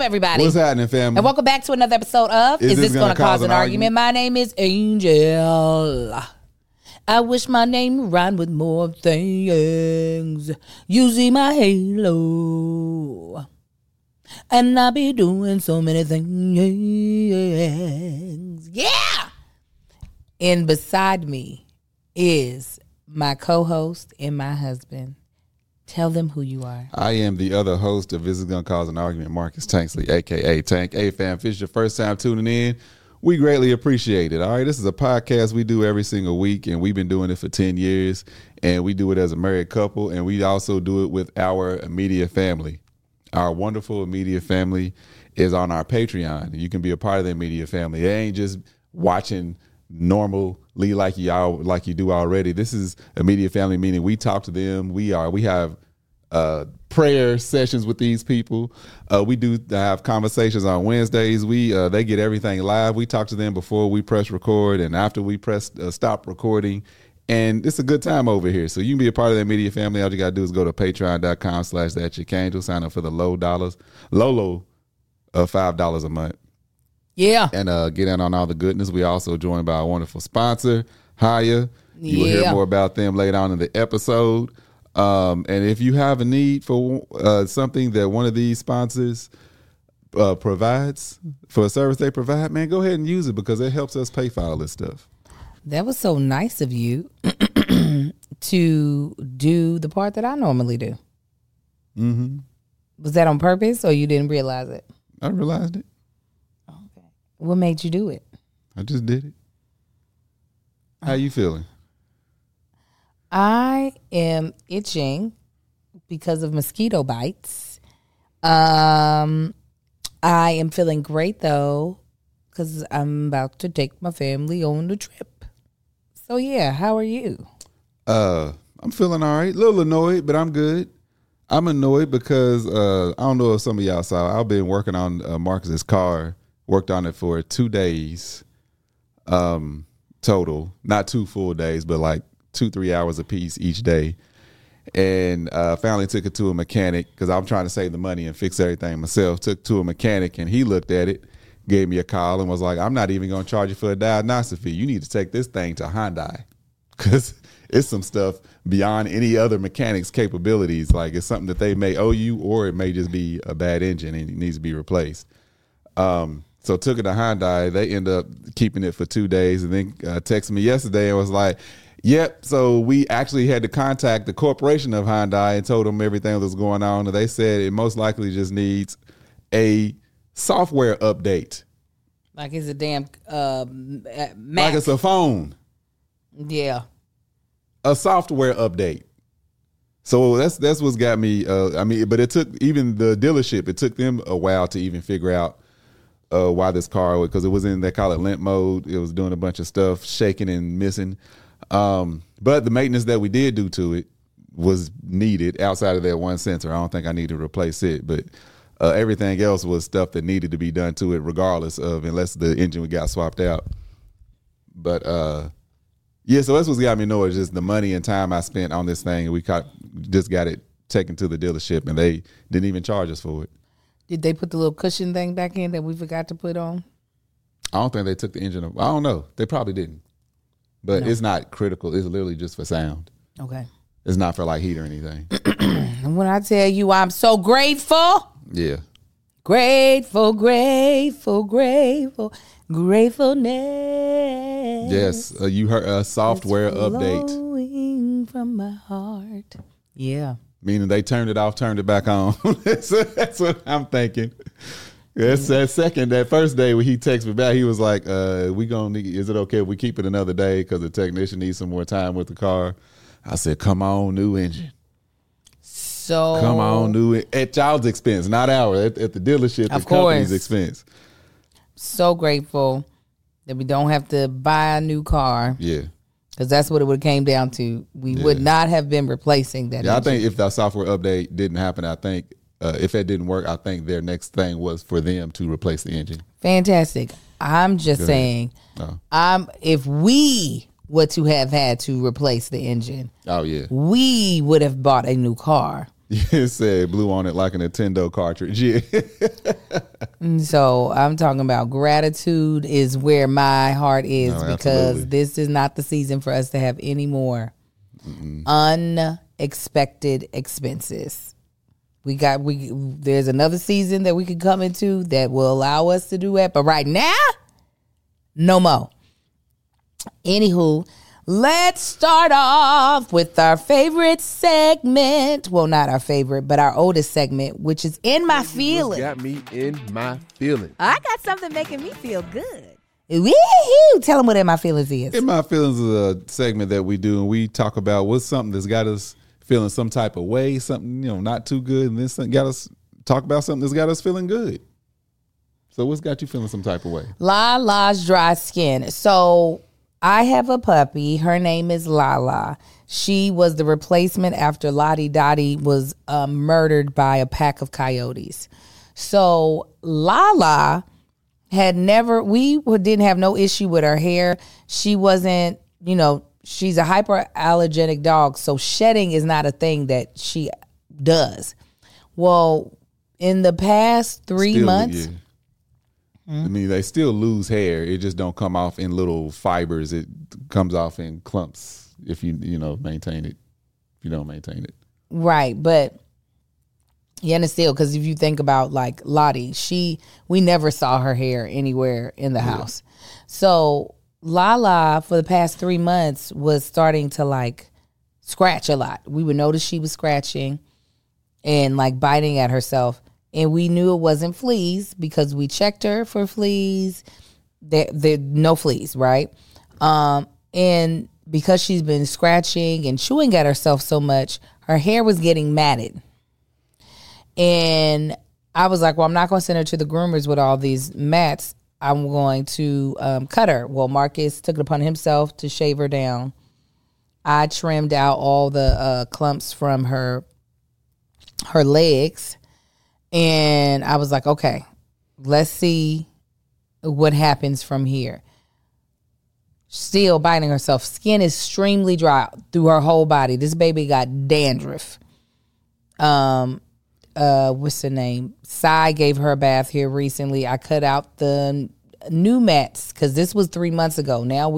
everybody? What's happening, family? And welcome back to another episode of Is This Gonna Cause an Argument? My name is Angel. I wish my name rhymed with more things. You see my halo. And I be doing so many things. Yeah! And beside me is my co-host and my husband. Tell them who you are. I am the other host of This Is Gonna Cause an Argument, Marcus Tanksley, a.k.a. Tank. Hey, fam, if it's your first time tuning in, we greatly appreciate it. All right, this is a podcast we do every single week, and we've been doing it for 10 years, and we do it as a married couple, and we also do it with our immediate family. Our wonderful immediate family is on our Patreon. You can be a part of the immediate family. It ain't just watching normally like you do already. This is immediate family, meaning we talk to them. We have prayer sessions with these people. We do have conversations on Wednesdays. They get everything live. We talk to them before we press record and after we press stop recording. And it's a good time over here. So you can be a part of the immediate family. All you got to do is go to patreon.com/thatchickangel. Sign up for the low $5 a month. Yeah. And get in on all the goodness. We also joined by a wonderful sponsor, Haya. You will hear more about them later on in the episode. And if you have a need for something that one of these sponsors provides, for a service they provide, man, go ahead and use it because it helps us pay for all this stuff. That was so nice of you to do the part that I normally do. Mm-hmm. Was that on purpose or you didn't realize it? I realized it. Okay. What made you do it? I just did it. How you feeling? I am itching because of mosquito bites. I am feeling great though because I'm about to take my family on the trip. So yeah, how are you? I'm feeling all right. A little annoyed, but I'm good. I'm annoyed because I don't know if some of y'all saw. I've been working on Marcus's car. Worked on it for 2 days total. Not 2 full days, but like 2-3 hours a piece each day. And finally took it to a mechanic because I'm trying to save the money and fix everything myself. Took it to a mechanic and he looked at it, gave me a call and was like, I'm not even going to charge you for a diagnostic fee. You need to take this thing to Hyundai because it's some stuff beyond any other mechanic's capabilities. Like it's something that they may owe you or it may just be a bad engine and it needs to be replaced. So took it to Hyundai. They end up keeping it for 2 days and then texted me yesterday and was like, yep. So we actually had to contact the corporation of Hyundai and told them everything that was going on. And they said it most likely just needs a software update. Like it's a damn Mac. Like it's a phone. Yeah. A software update. So that's what's got me. But it took even the dealership. It took them a while to even figure out why this car, because it was in, they call it limp mode. It was doing a bunch of stuff, shaking and missing. But the maintenance that we did do to it was needed outside of that one sensor. I don't think I need to replace it, but everything else was stuff that needed to be done to it regardless of, unless the engine got swapped out. But yeah, so that's what's got me annoyed, just the money and time I spent on this thing. And we just got it taken to the dealership and they didn't even charge us for it. Did they put the little cushion thing back in that we forgot to put on? I don't think they took the engine off. I don't know. They probably didn't. But It's not critical. It's literally just for sound. Okay. It's not for like heat or anything. And when I tell you I'm so grateful. Yeah. Grateful, gratefulness. Yes. You heard a software update. Flowing from my heart. Yeah. Meaning they turned it off, turned it back on. That's what I'm thinking. That's that first day when he texted me back, he was like, is it okay if we keep it another day because the technician needs some more time with the car? I said, come on, new engine. So come on, new at y'all's expense, not ours. At the dealership, the company's expense. So grateful that we don't have to buy a new car. Yeah. Because that's what it would have came down to. We would not have been replacing that. Yeah, engine. I think if that software update didn't happen, I think if that didn't work, I think their next thing was for them to replace the engine. Fantastic. I'm just saying, if we were to have had to replace the engine, oh yeah, we would have bought a new car. It said blew on it like a Nintendo cartridge. Yeah. So I'm talking about gratitude is where my heart is, No, because absolutely. this is not the season for us to have any more unexpected expenses. There's another season that we could come into that will allow us to do that, but right now, no more. Anywho, let's start off with our favorite segment. Well, not our favorite, but our oldest segment, which is In My Feelings. Got me in my feelings. I got something making me feel good. Woo-hoo! Tell them what In My Feelings is. In My Feelings is a segment that we do, and we talk about what's something that's got us feeling some type of way, something, not too good, and then something got us talk about something that's got us feeling good. So what's got you feeling some type of way? Lala's dry skin. So I have a puppy. Her name is Lala. She was the replacement after Lottie Dottie was murdered by a pack of coyotes. So Lala we didn't have no issue with her hair. She wasn't, she's a hyperallergenic dog. So shedding is not a thing that she does. Well, in the past 3 months. Yeah. I mean, they still lose hair. It just don't come off in little fibers. It comes off in clumps if you maintain it. If you don't maintain it. Right, but yeah, and still, because if you think about like Lottie, we never saw her hair anywhere in the house. So Lala, for the past 3 months, was starting to like scratch a lot. We would notice she was scratching and like biting at herself. And we knew it wasn't fleas because we checked her for fleas. There no fleas, right? And because she's been scratching and chewing at herself so much, her hair was getting matted. And I was like, well, I'm not going to send her to the groomers with all these mats. I'm going to cut her. Well, Marcus took it upon himself to shave her down. I trimmed out all the clumps from her legs. And I was like, okay, let's see what happens from here. Still biting herself. Skin is extremely dry through her whole body. This baby got dandruff. What's her name? Sai gave her a bath here recently. I cut out the new mats because this was 3 months ago.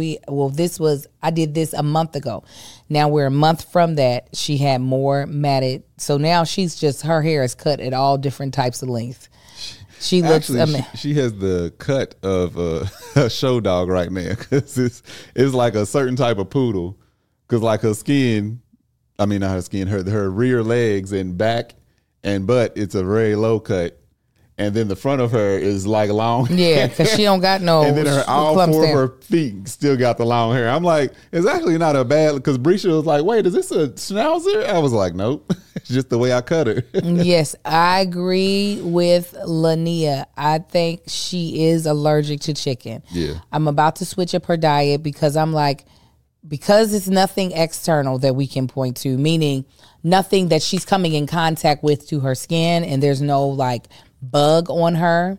I did this a month ago. Now we're a month from that. She had more matted. So now her hair is cut at all different types of length. She looks. She has the cut of a show dog right now because it's like a certain type of poodle. Because like her skin, not her skin, her rear legs and back and butt, it's a very low cut. And then the front of her is like long. Yeah, because she don't got no. And then all four of her feet still got the long hair. I'm like, it's actually not a bad, because Brisha was like, wait, is this a schnauzer? I was like, nope. It's just the way I cut her. Yes, I agree with Lania. I think she is allergic to chicken. Yeah. I'm about to switch up her diet because I'm like, because it's nothing external that we can point to, meaning nothing that she's coming in contact with to her skin, and there's no like bug on her.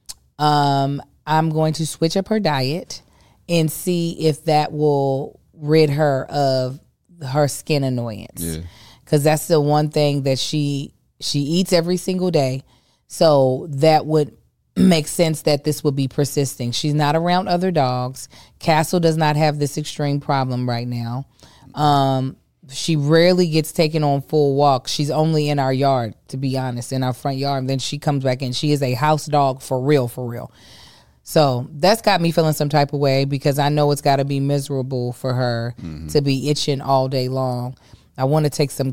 I'm going to switch up her diet and see if that will rid her of her skin annoyance. Yeah. Because that's the one thing that she eats every single day. So that would make sense that this would be persisting. She's not around other dogs. Castle does not have this extreme problem right now. She rarely gets taken on full walks. She's only in our yard, to be honest, in our front yard. And then she comes back in. She is a house dog for real, for real. So that's got me feeling some type of way because I know it's got to be miserable for her to be itching all day long. I want to take some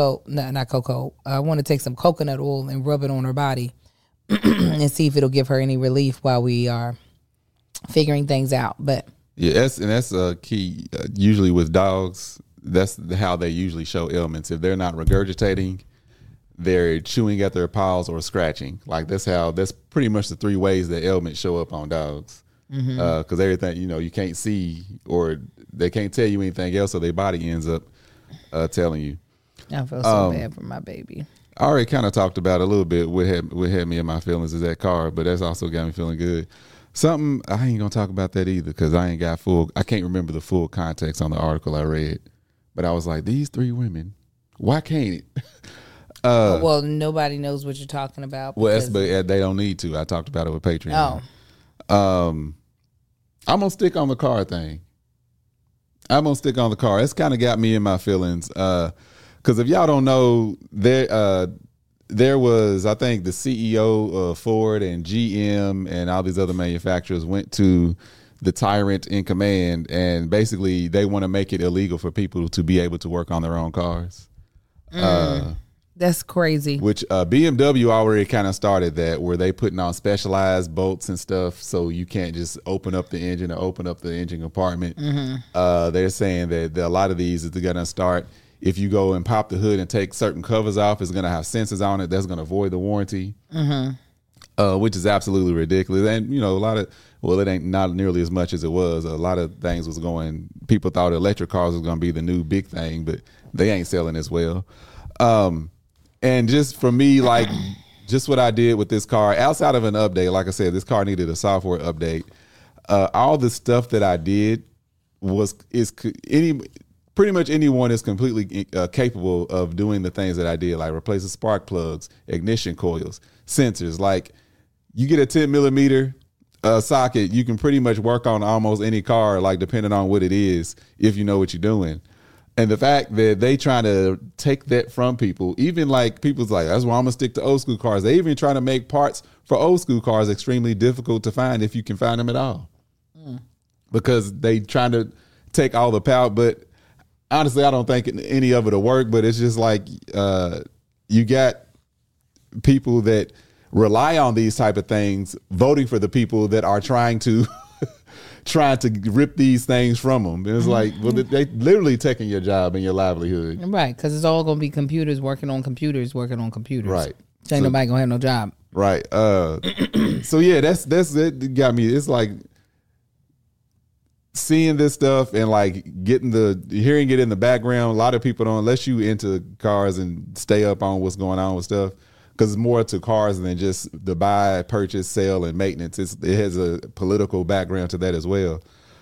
I want to take some coconut oil and rub it on her body and see if it'll give her any relief while we are figuring things out. But yeah, that's a key. Usually with dogs, that's how they usually show ailments. If they're not regurgitating, they're chewing at their paws or scratching. Like that's pretty much the three ways that ailments show up on dogs. Because everything, you can't see or they can't tell you anything else, so their body ends up telling you. I feel so bad for my baby. I already kind of talked about a little bit what had me in my feelings is that card, but that's also got me feeling good. Something I ain't gonna talk about that either because I can't remember the full context on the article I read. But I was like, these three women, why can't it? Well, nobody knows what you're talking about. Well, but they don't need to. I talked about it with Patreon. I'm gonna stick on the car thing. It's kind of got me in my feelings. Because if y'all don't know, there was, I think, the CEO of Ford and GM and all these other manufacturers went to the tyrant in command, and basically they want to make it illegal for people to be able to work on their own cars. That's crazy. Which BMW already kind of started that, where they putting on specialized bolts and stuff, so you can't just open up the engine or open up the engine compartment. They're saying that a lot of these is going to start, if you go and pop the hood and take certain covers off, it's going to have sensors on it that's going to void the warranty, which is absolutely ridiculous. And, a lot of, well, it ain't not nearly as much as it was. A lot of things was going, people thought electric cars was going to be the new big thing, but they ain't selling as well. And just for me, like, just what I did with this car, outside of an update, like I said, this car needed a software update. All the stuff that I did pretty much anyone is completely capable of doing the things that I did, like replacing spark plugs, ignition coils, sensors. Like, you get a 10 millimeter socket, you can pretty much work on almost any car, like, depending on what it is, if you know what you're doing. And the fact that they trying to take that from people, even like people's like, that's why I'm gonna stick to old school cars. They even trying to make parts for old school cars extremely difficult to find, if you can find them at all, because they trying to take all the power. But honestly, I don't think any of it will work. But it's just like, you got people that rely on these type of things voting for the people that are trying to rip these things from them. It's like, well, they literally taking your job and your livelihood. Right, because it's all going to be computers working on computers. Right. So ain't nobody going to have no job. Right. So, yeah, that's it. Got me. It's like seeing this stuff and, like, hearing it in the background. A lot of people don't, unless you into cars and stay up on what's going on with stuff, because it's more to cars than just the buy, purchase, sale, and maintenance. It has a political background to that as well.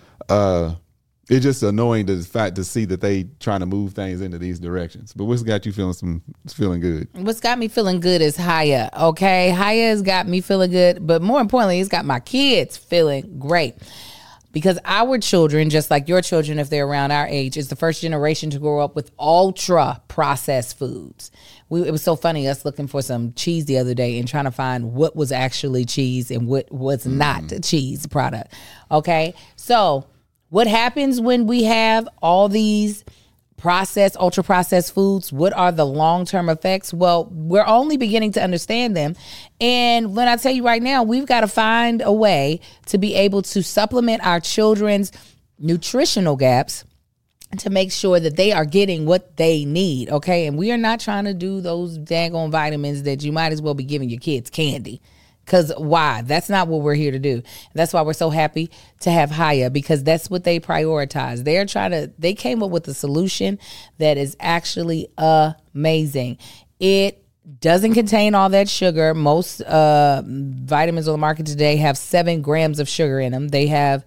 It's just annoying to see that they trying to move things into these directions. But what's got you feeling good? What's got me feeling good is Haya. Okay, Haya has got me feeling good, but more importantly, it's got my kids feeling great. Because our children, just like your children, if they're around our age, is the first generation to grow up with ultra processed foods. It was so funny, us looking for some cheese the other day and trying to find what was actually cheese and what was not a cheese product. Okay, so what happens when we have all these processed, ultra processed foods? What are the long-term effects? Well, we're only beginning to understand them. And when I tell you right now, we've got to find a way to be able to supplement our children's nutritional gaps to make sure that they are getting what they need, okay? And we are not trying to do those daggone vitamins that you might as well be giving your kids candy. Because why? That's not what we're here to do. That's why we're so happy to have Haya, because that's what they prioritize. They came up with a solution that is actually amazing. It doesn't contain all that sugar. Most vitamins on the market today have 7 grams of sugar in them. They have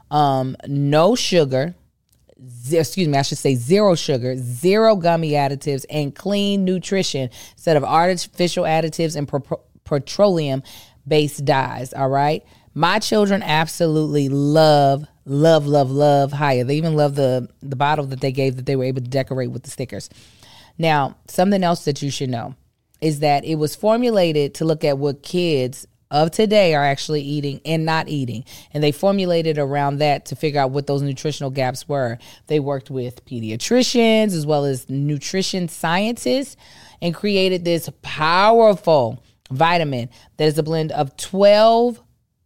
no sugar. I should say 0 sugar, 0 gummy additives, and clean nutrition instead of artificial additives and petroleum-based dyes, all right? My children absolutely love Haya. They even love the bottle that they gave that they were able to decorate with the stickers. Now, something else that you should know is that it was formulated to look at what kids of today are actually eating and not eating. And they formulated around that to figure out what those nutritional gaps were. They worked with pediatricians as well as nutrition scientists and created this powerful vitamin that is a blend of 12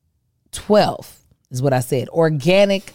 is what I said, organic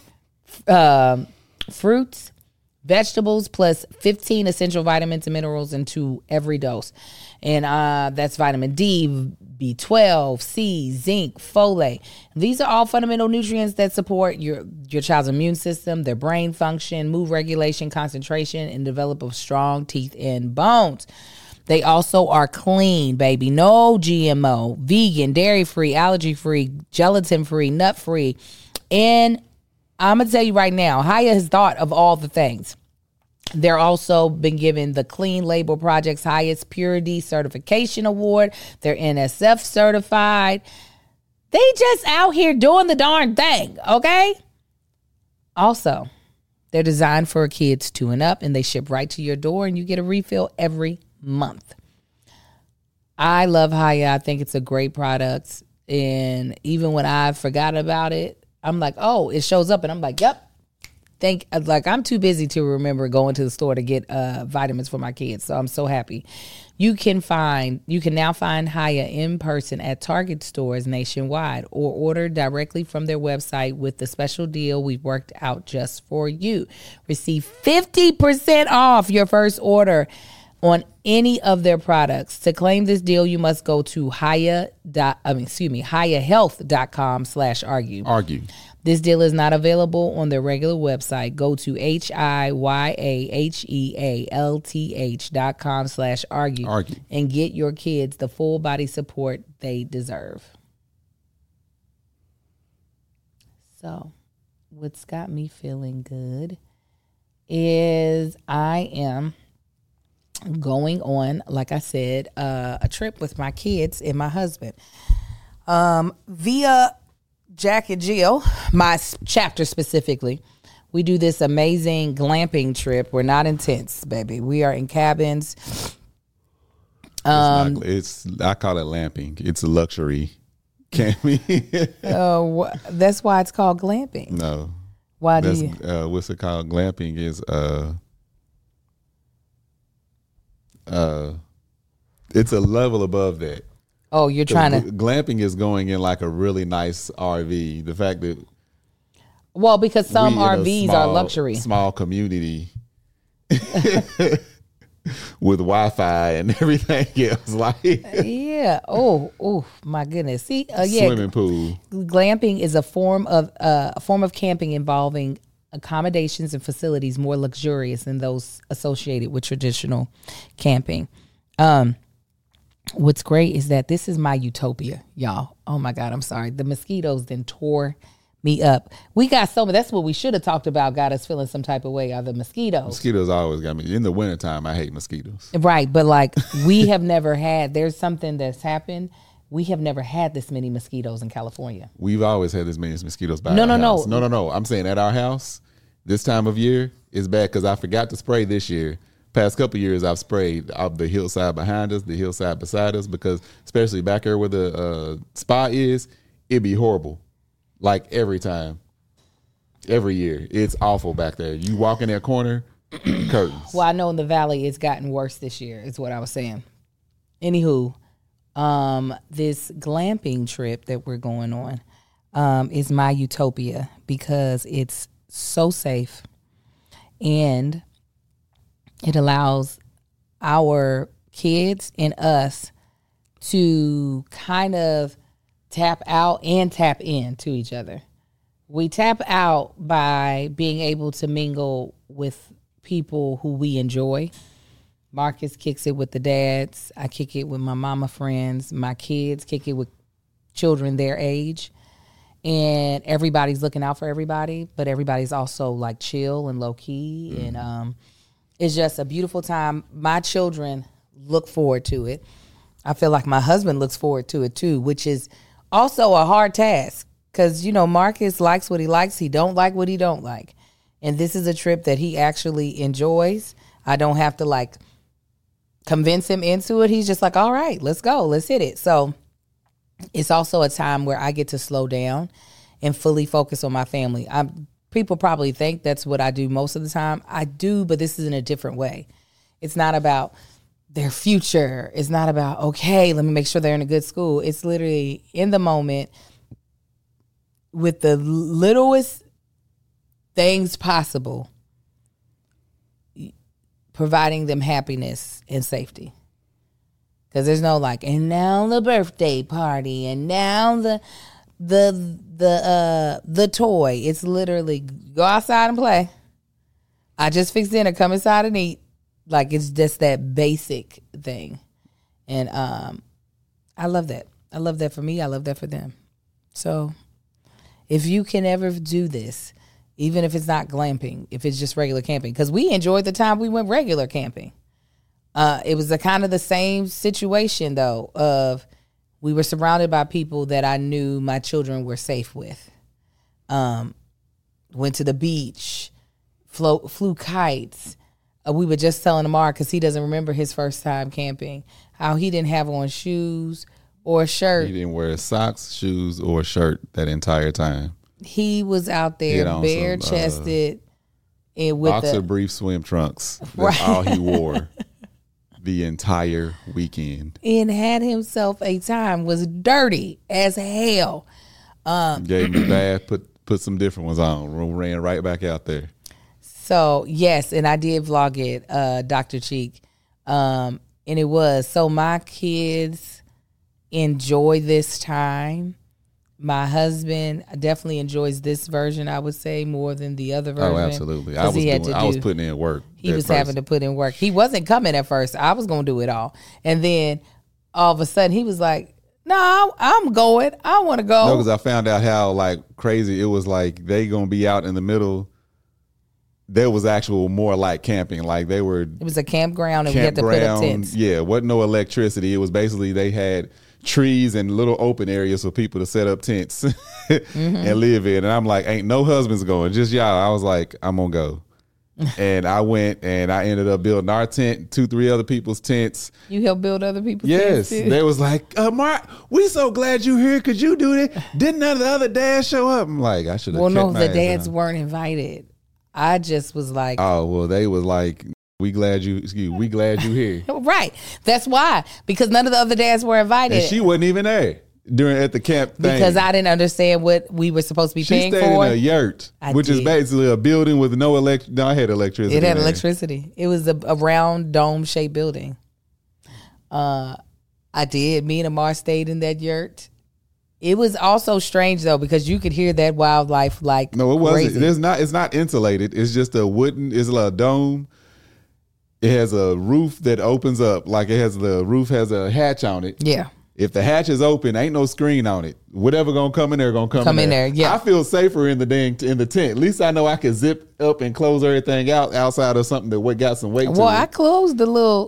fruits, vegetables, plus 15 essential vitamins and minerals into every dose. And that's vitamin D, B12, C, zinc, folate. These are all fundamental nutrients that support your child's immune system, their brain function, mood regulation, concentration, and develop of strong teeth and bones. They also are clean, baby. No GMO, vegan, dairy-free, allergy-free, gelatin-free, nut-free. And I'm going to tell you right now, Haya has thought of all the things. They're also been given the Clean Label Project's highest purity certification award. They're NSF certified. They just out here doing the darn thing, okay? Also, they're designed for kids 2 and up, and they ship right to your door, and you get a refill every month. I love Haya. I think it's a great product. And even when I forgot about it, I'm like, oh, it shows up, and I'm like, yep. I'm too busy to remember going to the store to get vitamins for my kids. So I'm so happy. You can now find Haya in person at Target stores nationwide or order directly from their website with the special deal we've worked out just for you. Receive 50% off your first order on any of their products. To claim this deal, you must go to hiyahealth.com/argue. Argue. This deal is not available on their regular website. Go to hiyahealth.com/argue and get your kids the full body support they deserve. So, what's got me feeling good is I am going on, like I said, a trip with my kids and my husband. Via Jack and Jill, my chapter specifically, we do this amazing glamping trip. We're not in tents, baby. We are in cabins. I call it lamping. It's a luxury camping. That's why it's called glamping. No. Why do you? What's it called? Glamping is it's a level above that. Oh, you're trying to. Glamping is going in like a really nice RV. The fact that. Well, because some RVs are luxury. Small community with Wi-Fi and everything else. Like, yeah. Oh, my goodness. See, swimming pool. Glamping is a form of camping involving accommodations and facilities more luxurious than those associated with traditional camping. What's great is that this is my utopia, y'all. Oh my God, I'm sorry. The mosquitoes then tore me up. We got that's what we should have talked about, got us feeling some type of way, are the mosquitoes. Mosquitoes always got me. In the wintertime, I hate mosquitoes. Right, but like we have never had, there's something that's happened. We have never had this many mosquitoes in California. We've always had this many mosquitoes by our house. No. I'm saying at our house, this time of year is bad because I forgot to spray this year. Past couple of years, I've sprayed up the hillside behind us, the hillside beside us, because especially back there where the spa is, it'd be horrible. Like every time, every year, it's awful back there. You walk in that corner, curtains. Well, I know in the valley it's gotten worse this year, is what I was saying. Anywho, this glamping trip that we're going on is my utopia because it's so safe and it allows our kids and us to kind of tap out and tap in to each other. We tap out by being able to mingle with people who we enjoy. Marcus kicks it with the dads. I kick it with my mama friends. My kids kick it with children their age. And everybody's looking out for everybody, but everybody's also like chill and low key. Mm-hmm. And it's just a beautiful time. My children look forward to it. I feel like my husband looks forward to it too, which is also a hard task because, Marcus likes what he likes. He don't like what he don't like. And this is a trip that he actually enjoys. I don't have to like convince him into it. He's just like, all right, let's go. Let's hit it. So it's also a time where I get to slow down and fully focus on my family. People probably think that's what I do most of the time. I do, but this is in a different way. It's not about their future. It's not about, okay, let me make sure they're in a good school. It's literally in the moment with the littlest things possible, providing them happiness and safety. Because there's no like, and now the birthday party, and now the toy. It's literally go outside and play. I just fixed dinner, come inside and eat. Like it's just that basic thing. And I love that. I love that for me. I love that for them. So if you can ever do this, even if it's not glamping, if it's just regular camping. Because we enjoyed the time we went regular camping. It was kind of the same situation, though, of we were surrounded by people that I knew my children were safe with. Went to the beach, flew kites. We were just telling Amar, because he doesn't remember his first time camping, how he didn't have on shoes or a shirt. He didn't wear socks, shoes, or a shirt that entire time. He was out there bare chested and with boxer brief swim trunks. That's all he wore the entire weekend. And had himself a time, was dirty as hell. Gave me a bath, put some different ones on, ran right back out there. So, yes, and I did vlog it, Dr. Cheek. And it was, so my kids enjoy this time. My husband definitely enjoys this version, I would say, more than the other version. Oh, absolutely. I was putting in work. He was having to put in work. He wasn't coming at first. I was going to do it all. And then all of a sudden he was like, no, I'm going. I want to go. No, because I found out how like crazy it was. Like they going to be out in the middle. There was actual more like camping. Like they were. It was a campground and we had to put up tents. Yeah, wasn't no electricity. It was basically they had trees and little open areas for people to set up tents and live in. And I'm like, ain't no husbands going, just y'all. I was like, I'm gonna go. And I went and I ended up building our tent, 2-3 other people's tents. You helped build other people's tents? Yes. They was like, Mark, we so glad you here. Could you do it? Didn't none of the other dads show up? I'm like, I should have. Well, no, the dads weren't invited. I just was like, oh, well, they was like, we glad you here. Right. That's why. Because none of the other dads were invited. And she wasn't even there at the camp thing. Because I didn't understand what we were supposed to be paying for. She stayed in a yurt, which is basically a building with no electricity. No, I had electricity. It had electricity. It was a round dome-shaped building. I did. Me and Amar stayed in that yurt. It was also strange though, because you could hear that wildlife like no, it crazy. wasn't. It's not insulated. It's just a wooden. It's like a dome. It has a roof that opens up. Like the roof has a hatch on it. Yeah. If the hatch is open, ain't no screen on it. Whatever gonna come in there, gonna come in there. Yeah. I feel safer in the tent. At least I know I can zip up and close everything out outside of something that got some weight to it. Well, I closed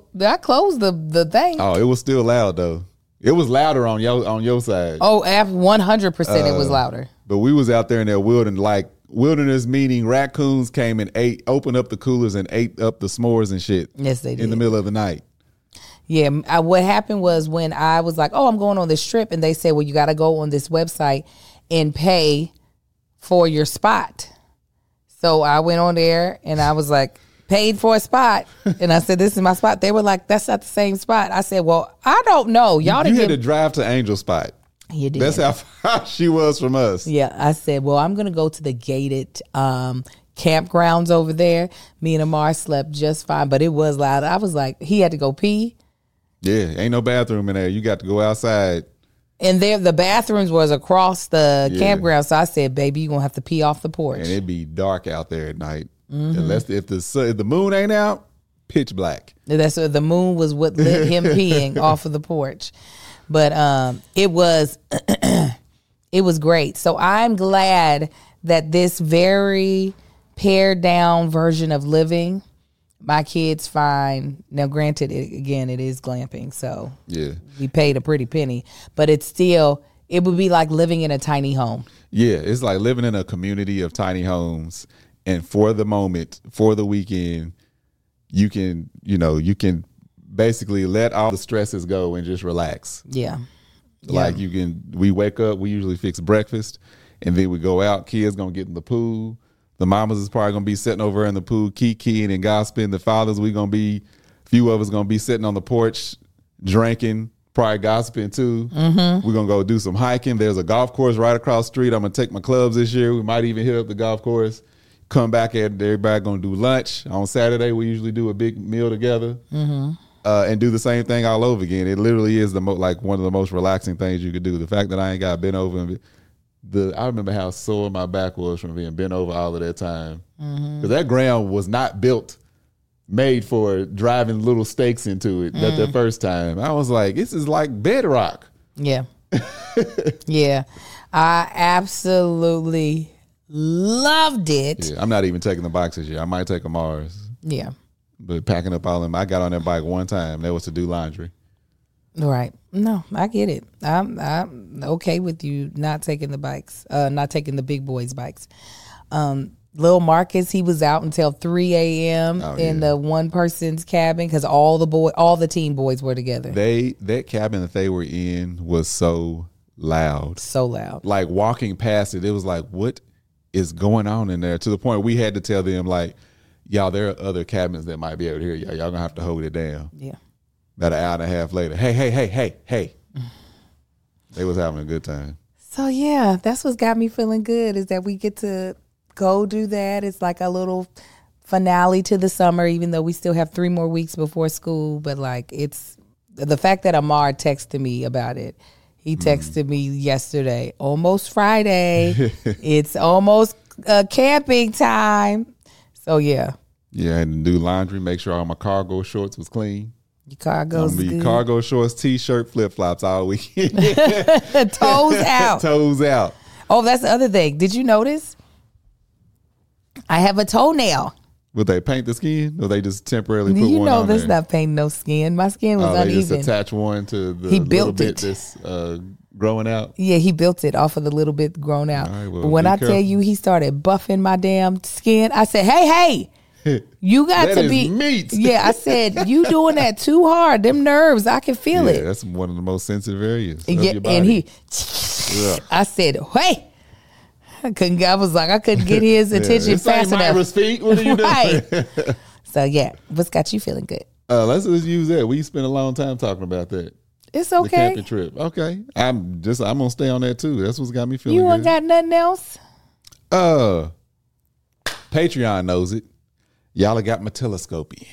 the thing. Oh, it was still loud though. It was louder on your side. Oh, 100% it was louder. But we was out there in that wilderness, meaning raccoons came and opened up the coolers and ate up the s'mores and shit. Yes, they did. In the middle of the night. Yeah, what happened was when I was like, oh, I'm going on this trip, and they said, well, you got to go on this website and pay for your spot. So I went on there and I was like, paid for a spot. And I said, this is my spot. They were like, that's not the same spot. I said, well, I don't know. Y'all didn't had to drive to Angel Spot. You did. That's how far she was from us. Yeah, I said, well, I'm going to go to the gated campgrounds over there. Me and Amar slept just fine, but it was loud. I was like, he had to go pee. Yeah, ain't no bathroom in there. You got to go outside. And there, the bathrooms was across the campground. So I said, baby, you're going to have to pee off the porch. And it'd be dark out there at night. Unless if the moon ain't out, pitch black. That's the moon was what lit him peeing off of the porch. But it was it was great. So I'm glad that this very pared down version of living, my kids find. Now, granted, it is glamping, so yeah, we paid a pretty penny, but it's still, it would be like living in a tiny home. Yeah, it's like living in a community of tiny homes. And for the moment, for the weekend, you can basically let all the stresses go and just relax. Yeah. Like we wake up, we usually fix breakfast, and then we go out. Kids gonna get in the pool. The mamas is probably gonna be sitting over in the pool, kikiing and gossiping. The fathers, a few of us gonna be sitting on the porch, drinking, probably gossiping too. Mm-hmm. We're gonna go do some hiking. There's a golf course right across the street. I'm gonna take my clubs this year. We might even hit up the golf course. Come back and everybody gonna do lunch. On Saturday, we usually do a big meal together and do the same thing all over again. It literally is one of the most relaxing things you could do. The fact that I ain't got bent over, I remember how sore my back was from being bent over all of that time. Because that ground was not made for driving little stakes into it. That the first time, I was like, this is like bedrock. Yeah, yeah, I absolutely Loved it. Yeah, I'm not even taking the bikes this year. I might take a Mars. Yeah. But packing up all of them, I got on that bike one time. That was to do laundry. Right. No, I get it. I'm okay with you not taking the bikes, not taking the big boys' bikes. Lil Marcus, he was out until 3 a.m. in the one person's cabin because all the teen boys were together. That cabin that they were in was so loud. So loud. Like walking past it, it was like, what is going on in there? To the point we had to tell them, like, y'all, there are other cabins that might be able to hear y'all. Y'all gonna have to hold it down. Yeah. About an hour and a half later, hey. They was having a good time. So yeah, that's what's got me feeling good is that we get to go do that. It's like a little finale to the summer, even though we still have 3 more weeks before school. But like, it's the fact that Amar texted me about it. He texted me yesterday, almost Friday. It's almost camping time. So yeah. Yeah, and do laundry, make sure all my cargo shorts was clean. Your cargo's good. Cargo shorts, t-shirt, flip-flops all weekend. Toes out. Toes out. Oh, that's the other thing. Did you notice? I have a toenail. Would they paint the skin, or they just temporarily put one on there? You know, that's not painting no skin. My skin was uneven. They just attach one to the he little built bit it. that's growing out? Yeah, he built it off of the little bit grown out. Right, well, but when I tell you he started buffing my damn skin, I said, hey, you got that to is be meat. Yeah, I said, you doing that too hard. Them nerves, I can feel it. That's one of the most sensitive areas of Yeah, your body. and I said, hey. I couldn't get his attention This ain't fast enough. Myra's feet. What are you doing? So yeah, what's got you feeling good? Let's just use that. We spent a long time talking about that. It's The okay. camping trip. Okay. I'm gonna stay on that too. That's what's got me feeling You ain't good. got nothing else? Patreon knows it. Y'all have got my telescope in.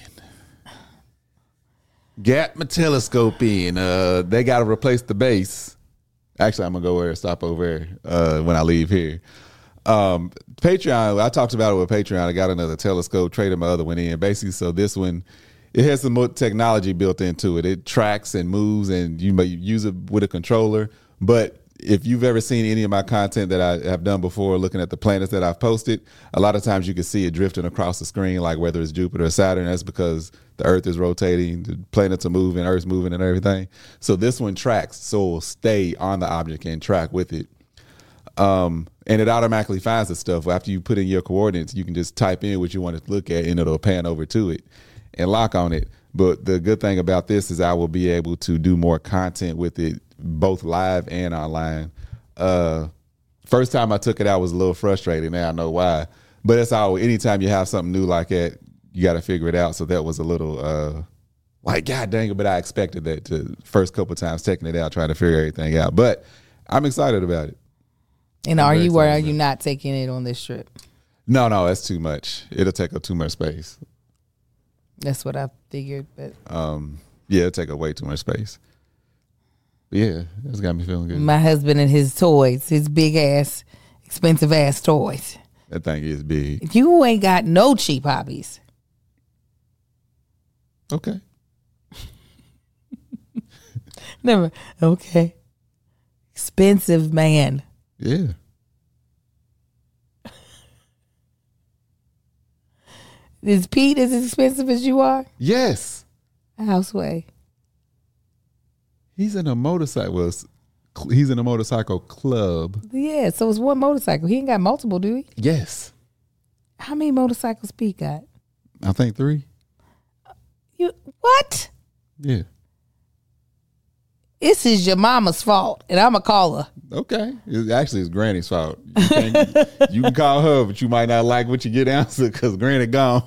Got my telescope in. They gotta replace the base. Actually, I'm gonna go stop over there when I leave here. Patreon, I talked about it with Patreon. I got another telescope, traded my other one in. Basically, so this one, it has some more technology built into it. It tracks and moves, and you may use it with a controller. But if you've ever seen any of my content that I have done before, looking at the planets that I've posted, a lot of times you can see it drifting across the screen, like whether it's Jupiter or Saturn. That's because the Earth is rotating, the planets are moving, Earth's moving, and everything. So this one tracks, so it will stay on the object and track with it. And it automatically finds the stuff. After you put in your coordinates, you can just type in what you want to look at, and it'll pan over to it and lock on it. But the good thing about this is I will be able to do more content with it, both live and online. First time I took it out was a little frustrating. Now I know why. But it's all, anytime you have something new like that, you got to figure it out. So that was a little like, God dang it. But I expected that to first couple of times taking it out, trying to figure everything out. But I'm excited about it. And are you or are you not taking it on this trip? No, that's too much. It'll take up too much space. That's what I figured. But yeah, it'll take up way too much space. But yeah, that's got me feeling good. My husband and his toys, his big ass, expensive ass toys. That thing is big. You ain't got no cheap hobbies. Okay. Never. Okay. Expensive man. Yeah. Is Pete as expensive as you are? Yes. Houseway. He's in a motorcycle. Well, he's in a motorcycle club. Yeah, so it's one motorcycle. He ain't got multiple, do he? Yes. How many motorcycles Pete got? I think 3. You what? Yeah. This is your mama's fault, and I'ma call her. Okay. It's Granny's fault. You can call her, but you might not like what you get answered because Granny gone.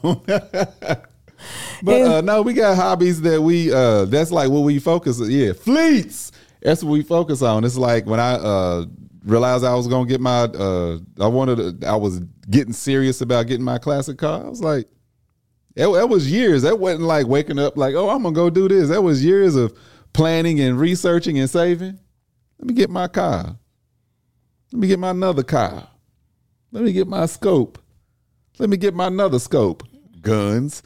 But no, we got hobbies that we that's like what we focus on. Yeah, fleets. That's what we focus on. It's like when I realized I was gonna get my I was getting serious about getting my classic car. I was like, that was years. That wasn't like waking up like, oh, I'm gonna go do this. That was years of planning and researching and saving. Let me get my car. Let me get my another car. Let me get my scope. Let me get my another scope. Guns.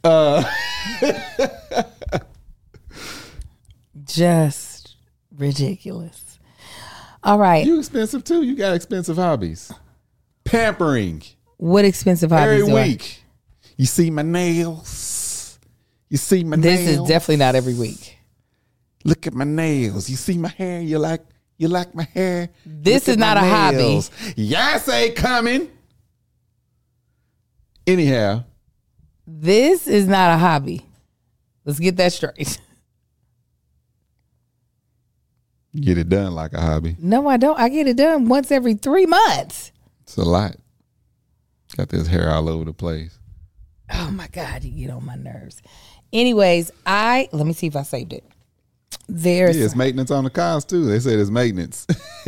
Just ridiculous. All right. You expensive too. You got expensive hobbies. pampering. What expensive hobbies Every week. You see my nails. You see my This nails. is definitely not every week. Look at my nails. You see my hair. You like my hair. This Look is at not my a hobby. nails. Yes, ain't coming. Anyhow, This is not a hobby. Let's get that straight. get it done like a hobby. No, I don't. I get it done once every 3 months. It's a lot. Got this hair all over the place. Oh my God, you get on my nerves. Anyways, let me see if I saved it. There's Yeah, it's maintenance on the cars too. They said it's maintenance.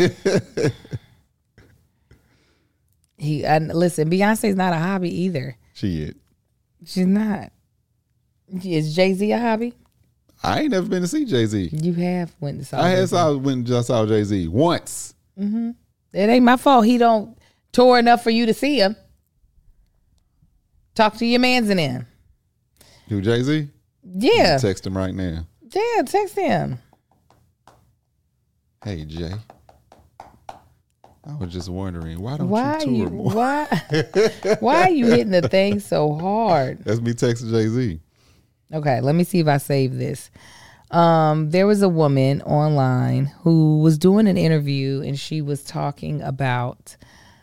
listen, Beyonce's not a hobby either. Shit. She's not. Is Jay-Z a hobby? I ain't never been to see Jay-Z. You have went to saw I Jay-Z. went and saw Jay-Z once. It ain't my fault he don't tour enough for you to see him. Talk to your mans in him. Who, Jay-Z? Yeah. Text him right now. Yeah, text him. Hey, Jay. I was just wondering, why don't Why you tour more? why are you hitting the thing so hard? That's me texting Jay-Z. Okay, let me see if I save this. There was a woman online who was doing an interview and she was talking about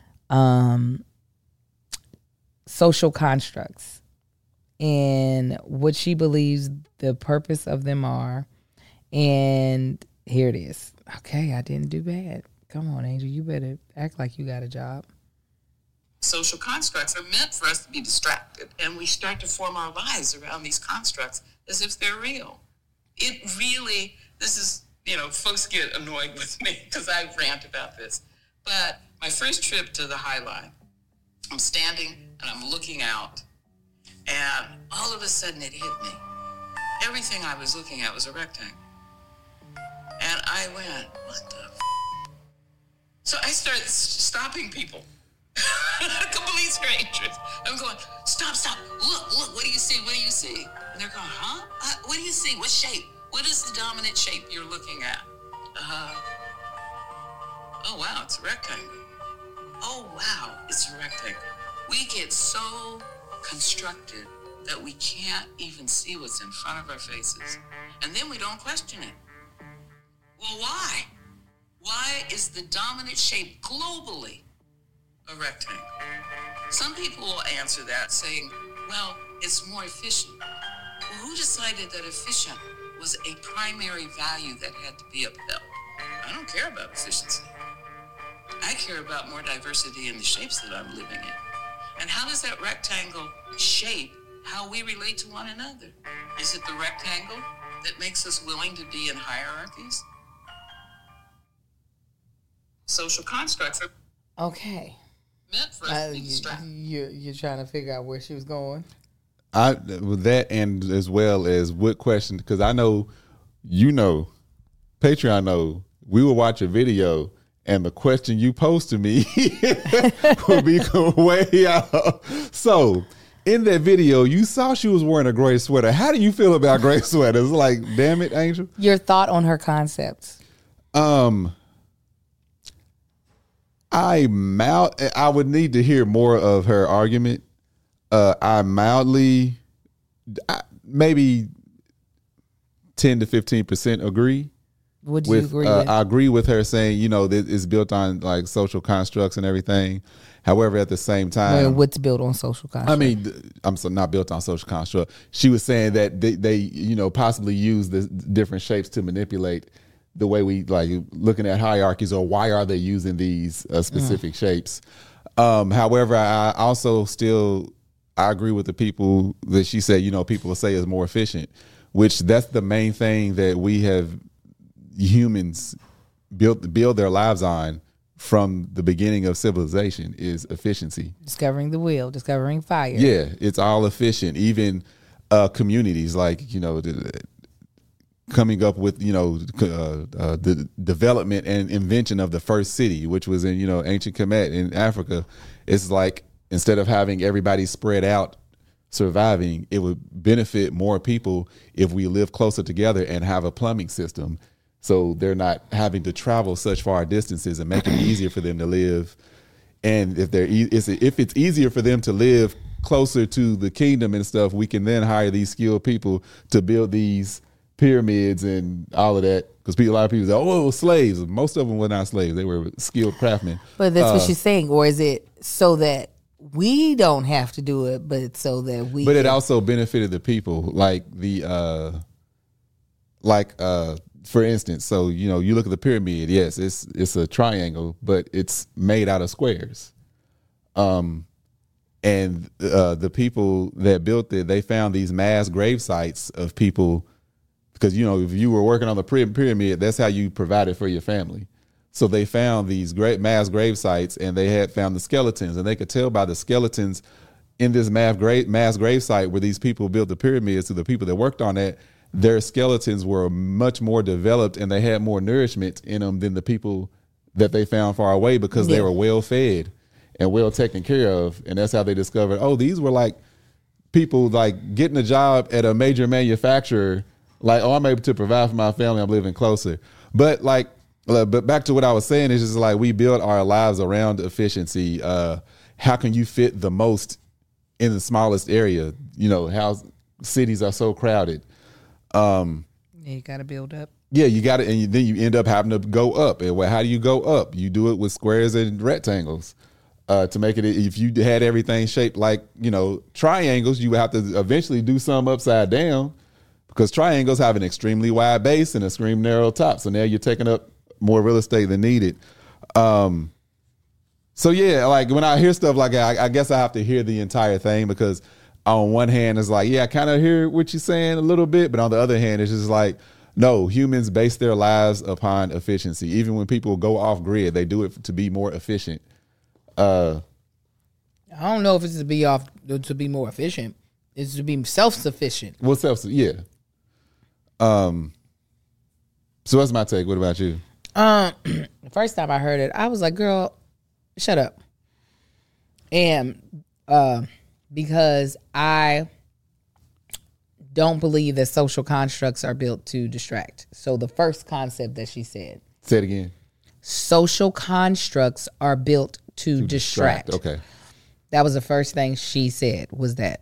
social constructs and what she believes the purpose of them are. And here it is. Okay, I didn't do bad. Come on, Angel, you better act like you got a job. Social constructs are meant for us to be distracted, and we start to form our lives around these constructs as if they're real. It really, folks get annoyed with me because I rant about this. But my first trip to the High Line, I'm standing and I'm looking out, and all of a sudden it hit me. Everything I was looking at was a rectangle. And I went, what the f-? So I started stopping people. Complete strangers. I'm going, stop. Look, what do you see? And they're going, huh? What do you see? What shape? What is the dominant shape you're looking at? Oh, wow, it's a rectangle. Oh, wow, it's a rectangle. We get so constructed that we can't even see what's in front of our faces. And then we don't question it. Well, why? Why is the dominant shape globally a rectangle? Some people will answer that saying, well, it's more efficient. Well, who decided that efficient was a primary value that had to be upheld? I don't care about efficiency. I care about more diversity in the shapes that I'm living in. And how does that rectangle shape how we relate to one another? Is it the rectangle that makes us willing to be in hierarchies? Social constructs are Okay. meant for us to be distracted. You're trying to figure out where she was going. With that, and as well as what question, because I know, Patreon know, we will watch a video and the question you post to me will be way out. So in that video, you saw she was wearing a gray sweater. How do you feel about gray sweaters? Like, damn it, Angel. Your thought on her concepts. I would need to hear more of her argument. I mildly, maybe 10 to 15% agree. Would you agree with? I agree with her saying, that it's built on like social constructs and everything. However, at the same time, what's built on social constructs? I mean, I'm so not built on social construct. She was saying that they possibly use the different shapes to manipulate the way we like looking at hierarchies, or why are they using these specific shapes? However, I also I agree with the people that she said, people will say is more efficient, which that's the main thing that we have humans build their lives on from the beginning of civilization is efficiency. Discovering the wheel, discovering fire. Yeah, it's all efficient. Even communities like, coming up with, the development and invention of the first city, which was in, ancient Kemet in Africa. It's like, instead of having everybody spread out surviving, it would benefit more people if we live closer together and have a plumbing system. So they're not having to travel such far distances and make it easier for them to live And if it's easier for them to live closer to the kingdom and stuff, we can then hire these skilled people to build these pyramids and all of that. Because a lot of people say, oh, slaves. Most of them were not slaves. They were skilled craftsmen. But that's what she's saying. Or is it so that we don't have to do it, but so that we But it also benefited the people. Like for instance, so you look at the pyramid. Yes, it's a triangle, but it's made out of squares. And the people that built it, they found these mass grave sites of people, because if you were working on the pyramid, that's how you provided for your family. So they found these great mass grave sites, and they had found the skeletons, and they could tell by the skeletons in this mass grave site where these people built the pyramids, to the people that worked on that, their skeletons were much more developed and they had more nourishment in them than the people that they found far away, because they were well fed and well taken care of. And that's how they discovered, oh, these were like people like getting a job at a major manufacturer. Like, oh, I'm able to provide for my family. I'm living closer. But back to what I was saying, is just like we build our lives around efficiency. How can you fit the most in the smallest area? How cities are so crowded. You got to build up. Yeah, you got it, and then you end up having to go up. And how do you go up? You do it with squares and rectangles to make it. If you had everything shaped like triangles, you would have to eventually do some upside down, because triangles have an extremely wide base and a extremely narrow top. So now you're taking up more real estate than needed. So yeah, like when I hear stuff like that, I guess I have to hear the entire thing, because on one hand, it's like, yeah, I kind of hear what you're saying a little bit. But on the other hand, it's just like, no, humans base their lives upon efficiency. Even when people go off grid, they do it to be more efficient. I don't know if it's to be more efficient. It's to be self-sufficient. Well, yeah. So that's my take. What about you? The first time I heard it, I was like, girl, shut up. And because I don't believe that social constructs are built to distract. So the first concept that she said. Say it again. Social constructs are built to distract. Okay. That was the first thing she said, was that.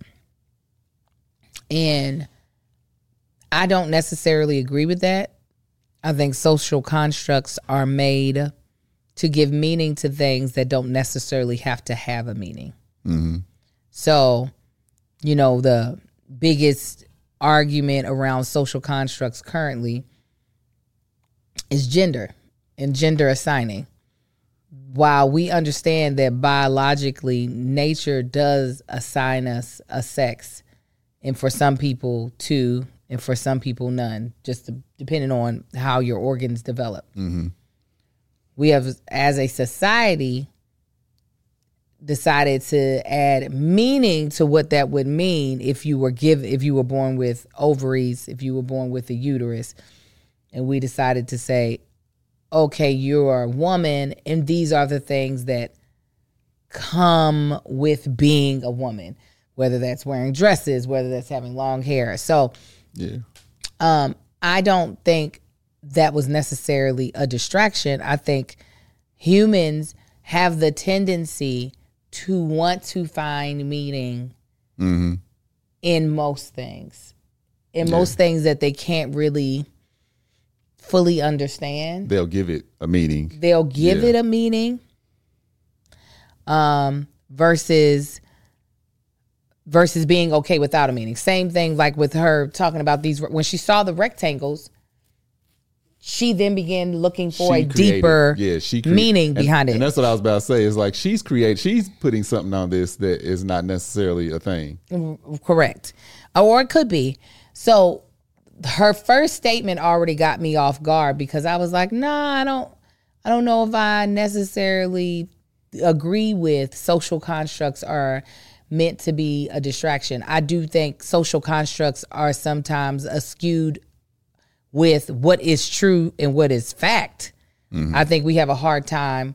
And I don't necessarily agree with that. I think social constructs are made to give meaning to things that don't necessarily have to have a meaning. Mm-hmm. So, the biggest argument around social constructs currently is gender and gender assigning. While we understand that biologically nature does assign us a sex, and for some people two, and for some people none, just depending on how your organs develop. Mm-hmm. We have, as a society, decided to add meaning to what that would mean if you were born with ovaries, if you were born with a uterus. And we decided to say, okay, you're a woman, and these are the things that come with being a woman, whether that's wearing dresses, whether that's having long hair. So yeah, I don't think that was necessarily a distraction. I think humans have the tendency to want to find meaning in most things. Most things that they can't really fully understand. They'll give it a meaning. They'll give it a meaning. Versus being okay without a meaning. Same thing like with her talking about these. When she saw the rectangles, she then began looking for a deeper meaning behind it. And that's what I was about to say. Is like she's putting something on this that is not necessarily a thing. Correct. Or it could be. So her first statement already got me off guard, because I was like, nah, I don't know if I necessarily agree with social constructs are meant to be a distraction. I do think social constructs are sometimes skewed with what is true and what is fact. Mm-hmm. I think we have a hard time,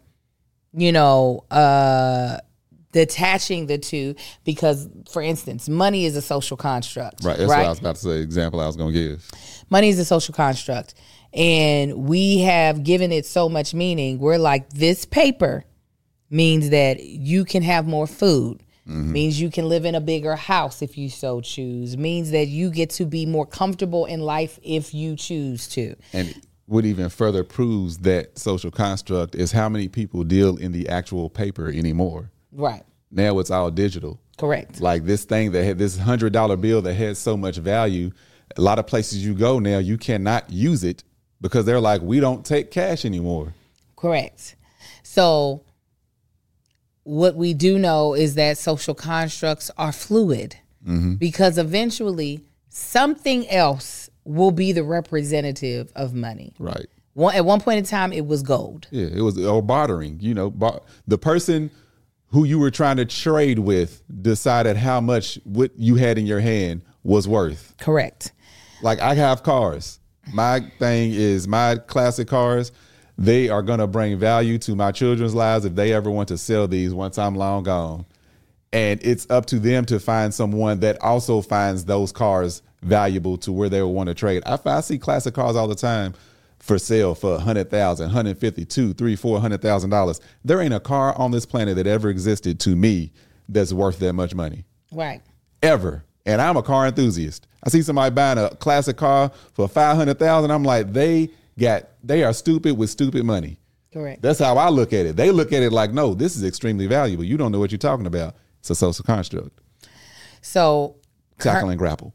detaching the two, because, for instance, money is a social construct. Right. That's what I was about to say. Example I was going to give. Money is a social construct, and we have given it so much meaning. We're like, this paper means that you can have more food, means you can live in a bigger house if you so choose, means that you get to be more comfortable in life if you choose to. And what even further proves that social construct is how many people deal in the actual paper anymore. Right. Now it's all digital. Correct. Like this thing that had this $100 bill that had so much value, a lot of places you go now, you cannot use it because they're like, we don't take cash anymore. Correct. So what we do know is that social constructs are fluid because eventually something else will be the representative of money. Right. At one point in time, it was gold. Yeah, it was, or bartering. You know, the person who you were trying to trade with decided how much what you had in your hand was worth. Correct. Like I have cars. My thing is my classic cars. They are going to bring value to my children's lives if they ever want to sell these once I'm long gone. And it's up to them to find someone that also finds those cars valuable to where they will want to trade. I see classic cars all the time for sale for $100,000, $150,000, $200,000, $300,000, $400,000. There ain't a car on this planet that ever existed to me that's worth that much money. Right. Ever. And I'm a car enthusiast. I see somebody buying a classic car for $500,000. I'm like, they are stupid with stupid money. Correct. That's how I look at it. They look at it like, no, this is extremely valuable. You don't know what you're talking about. It's a social construct. So tackle and grapple.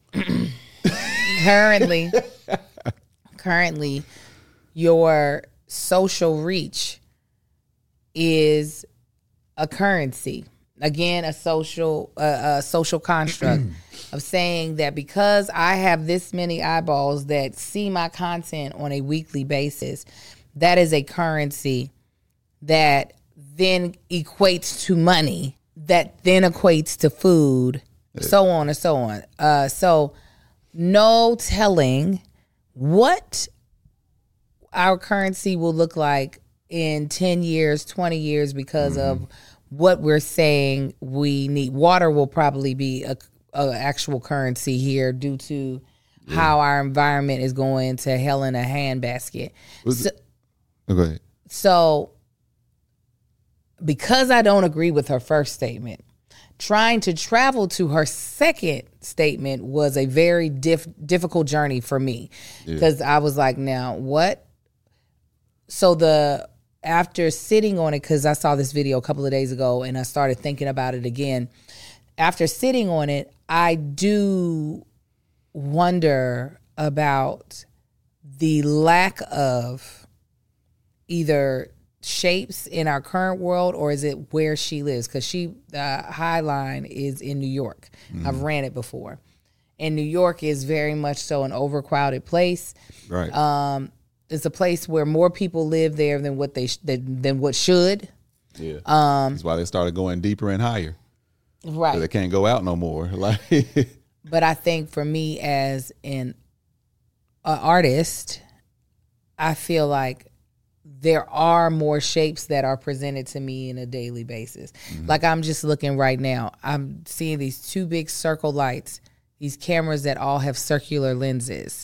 Currently, your social reach is a currency. Again, a social construct of saying that because I have this many eyeballs that see my content on a weekly basis, that is a currency that then equates to money, that then equates to food, so on and so on. So no telling what our currency will look like in 10 years, 20 years because of what we're saying we need. Water will probably be a actual currency here due to how our environment is going to hell in a handbasket. Go ahead. So because I don't agree with her first statement, trying to travel to her second statement was a very difficult journey for me because I was like, now what? So after sitting on it, because I saw this video a couple of days ago and I started thinking about it again. After sitting on it, I do wonder about the lack of either shapes in our current world, or is it where she lives? Because the High Line is in New York. I've ran it before. And New York is very much so an overcrowded place. Right. It's a place where more people live there than what than what should. Yeah. That's why they started going deeper and higher. Right. So they can't go out no more. Like But I think for me as an artist, I feel like there are more shapes that are presented to me in a daily basis. Like I'm just looking right now. I'm seeing these two big circle lights, these cameras that all have circular lenses.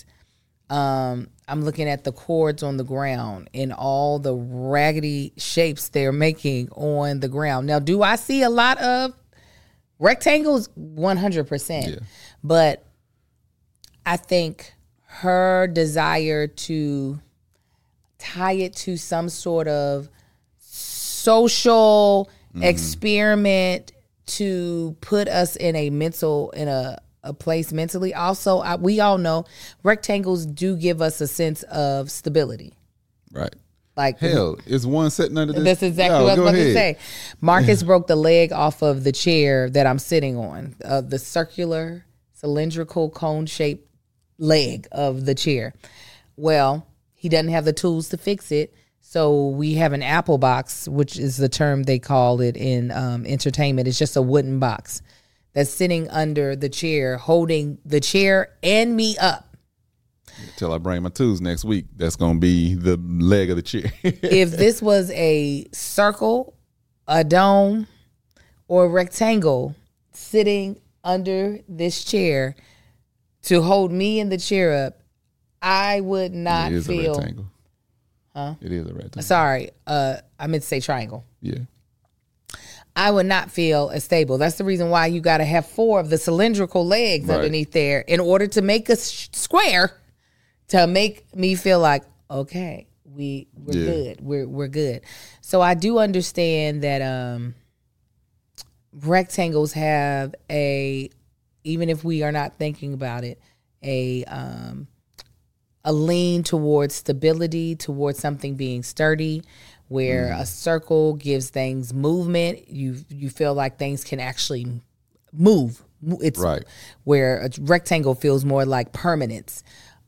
I'm looking at the cords on the ground and all the raggedy shapes they're making on the ground. Now, do I see a lot of rectangles? 100%. Yeah. But I think her desire to tie it to some sort of social experiment to put us in a place mentally. Also, we all know rectangles do give us a sense of stability. Right. Like hell, is one sitting under this? That's exactly what I was about to say. Marcus broke the leg off of the chair that I'm sitting on, the circular, cylindrical, cone-shaped leg of the chair. Well, he doesn't have the tools to fix it, so we have an Apple box, which is the term they call it in entertainment. It's just a wooden box that's sitting under the chair, holding the chair and me up. Till I bring my tools next week. That's going to be the leg of the chair. If this was a circle, a dome, or a rectangle sitting under this chair to hold me and the chair up, I would not it is feel. A rectangle. Huh? It is a rectangle. Sorry, I meant to say triangle. Yeah. I would not feel as stable. That's the reason why you got to have 4 of the cylindrical legs underneath there in order to make a square, to make me feel like, okay, we're good. We're good. So I do understand that rectangles have even if we are not thinking about it, a lean towards stability, towards something being sturdy, where a circle gives things movement. You feel like things can actually move. It's where a rectangle feels more like permanence.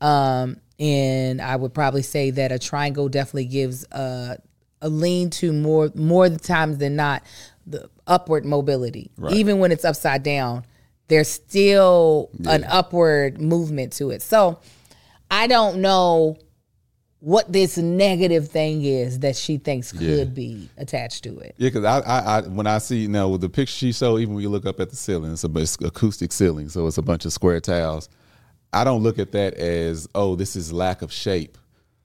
And I would probably say that a triangle definitely gives a lean to more times than not the upward mobility. Right. Even when it's upside down, there's still an upward movement to it. So I don't know what this negative thing is that she thinks could be attached to it. Yeah, because I when I see now with the picture she showed, even when you look up at the ceiling, it's acoustic ceiling, so it's a bunch of square tiles. I don't look at that as, oh, this is lack of shape.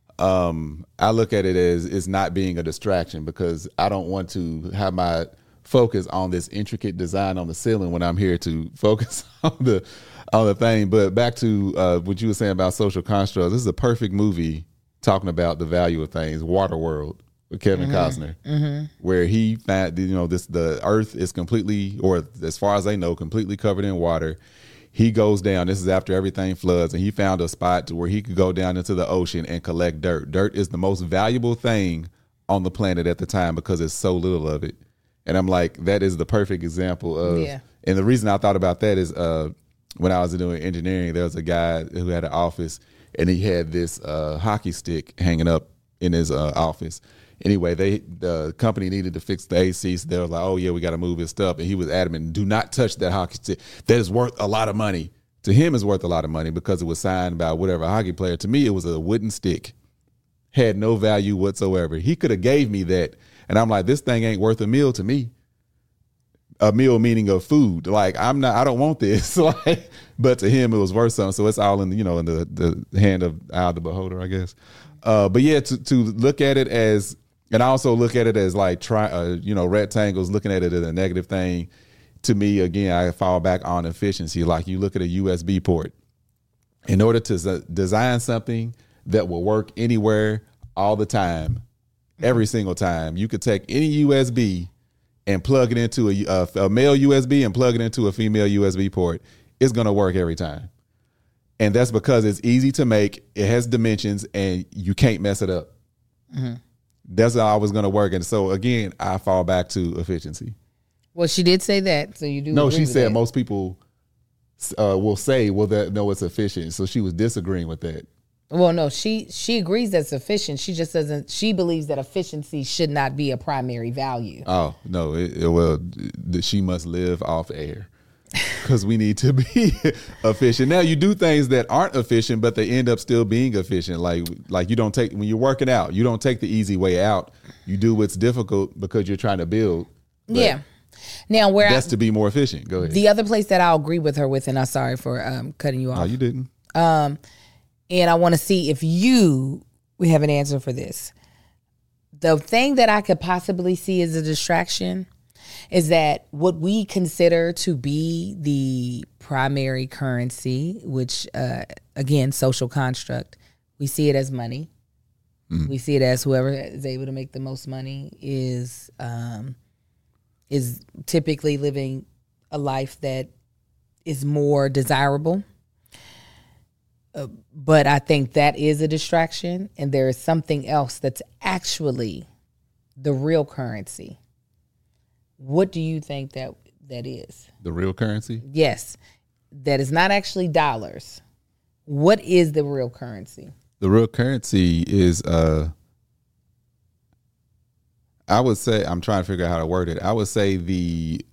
I look at it as it's not being a distraction, because I don't want to have my focus on this intricate design on the ceiling when I'm here to focus on the thing. But back to what you were saying about social constructs, this is a perfect movie talking about the value of things. Waterworld with Kevin Costner, where he found, the earth is completely, or as far as they know, completely covered in water. He goes down, this is after everything floods, and he found a spot to where he could go down into the ocean and collect dirt. Dirt is the most valuable thing on the planet at the time because there's so little of it. And I'm like, that is the perfect example of, and the reason I thought about that is when I was doing engineering, there was a guy who had an office, and he had this hockey stick hanging up in his office. Anyway, the company needed to fix the AC, so they were like, oh, yeah, we got to move his stuff. And he was adamant, do not touch that hockey stick. That is worth a lot of money. To him, it's worth a lot of money because it was signed by whatever hockey player. To me, it was a wooden stick. Had no value whatsoever. He could have gave me that. And I'm like, this thing ain't worth a meal to me. A meal meaning of food. Like, I don't want this. Like, but to him, it was worth something. So it's all in the hand of the beholder, I guess. But yeah, to look at it as, and I also look at it as like rectangles, looking at it as a negative thing. To me, again, I fall back on efficiency. Like, you look at a USB port. In order to design something that will work anywhere, all the time, every single time, you could take any USB and plug it into a male USB and plug it into a female USB port. It's going to work every time. And that's because it's easy to make, it has dimensions, and you can't mess it up. Mm-hmm. That's always going to work. And so, again, I fall back to efficiency. Well, she did say that, so you do. No, she said that. Most people will say, well, no, it's efficient. So she was disagreeing with that. Well, no, she agrees that's efficient. She just doesn't. She believes that efficiency should not be a primary value. Oh no, she must live off air because we need to be efficient. Now, you do things that aren't efficient, but they end up still being efficient. Like you don't take, when you're working out, you don't take the easy way out. You do what's difficult because you're trying to build. Yeah. Now, that's to be more efficient. Go ahead. The other place that I'll agree with her with, and I'm sorry for cutting you off. No, you didn't. And I want to see if we have an answer for this. The thing that I could possibly see as a distraction is that what we consider to be the primary currency, which, again, social construct, we see it as money. Mm-hmm. We see it as whoever is able to make the most money is typically living a life that is more desirable. But I think that is a distraction, and there is something else that's actually the real currency. What do you think that is? The real currency? Yes. That is not actually dollars. What is the real currency? The real currency is, I would say, I'm trying to figure out how to word it. I would say the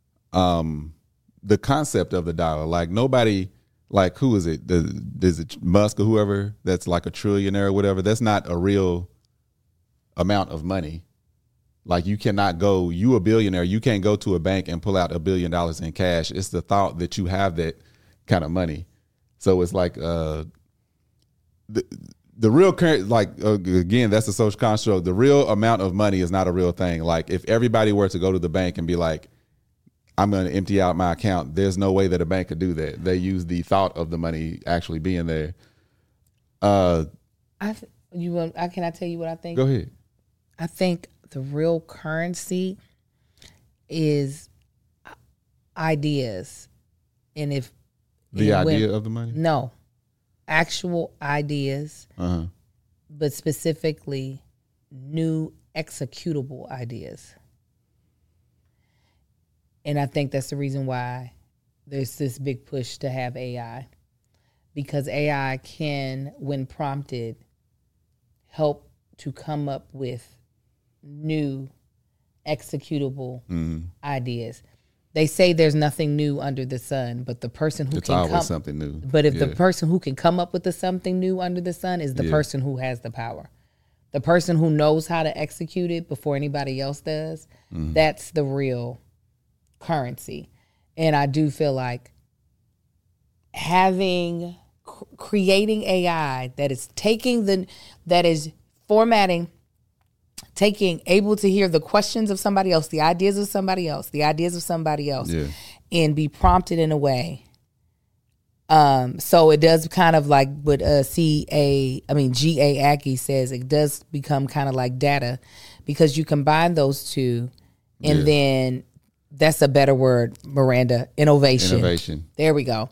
concept of the dollar. Like, nobody... Like, who is it? Is it Musk or whoever that's like a trillionaire or whatever? That's not a real amount of money. Like, you cannot go, you a billionaire, you can't go to a bank and pull out $1 billion in cash. It's the thought that you have that kind of money. So it's like the real current, like, again, that's a social construct. The real amount of money is not a real thing. Like, if everybody were to go to the bank and be like, I'm going to empty out my account, there's no way that a bank could do that. They use the thought of the money actually being there. Can I tell you what I think? Go ahead. I think the real currency is ideas. And if the idea of the money? No. Actual ideas, but specifically new executable ideas. And I think that's the reason why there's this big push to have AI. Because AI can, when prompted, help to come up with new executable ideas. They say there's nothing new under the sun, but the person who it's always something new. But if the person who can come up with the something new under the sun is the person who has the power. The person who knows how to execute it before anybody else does, that's the real currency. And I do feel like creating AI that is formatting, able to hear the questions of somebody else, the ideas of somebody else, and be prompted in a way. So it does kind of like what G.A. Aki says, it does become kind of like data, because you combine those two, and then that's a better word, Miranda, innovation. There we go.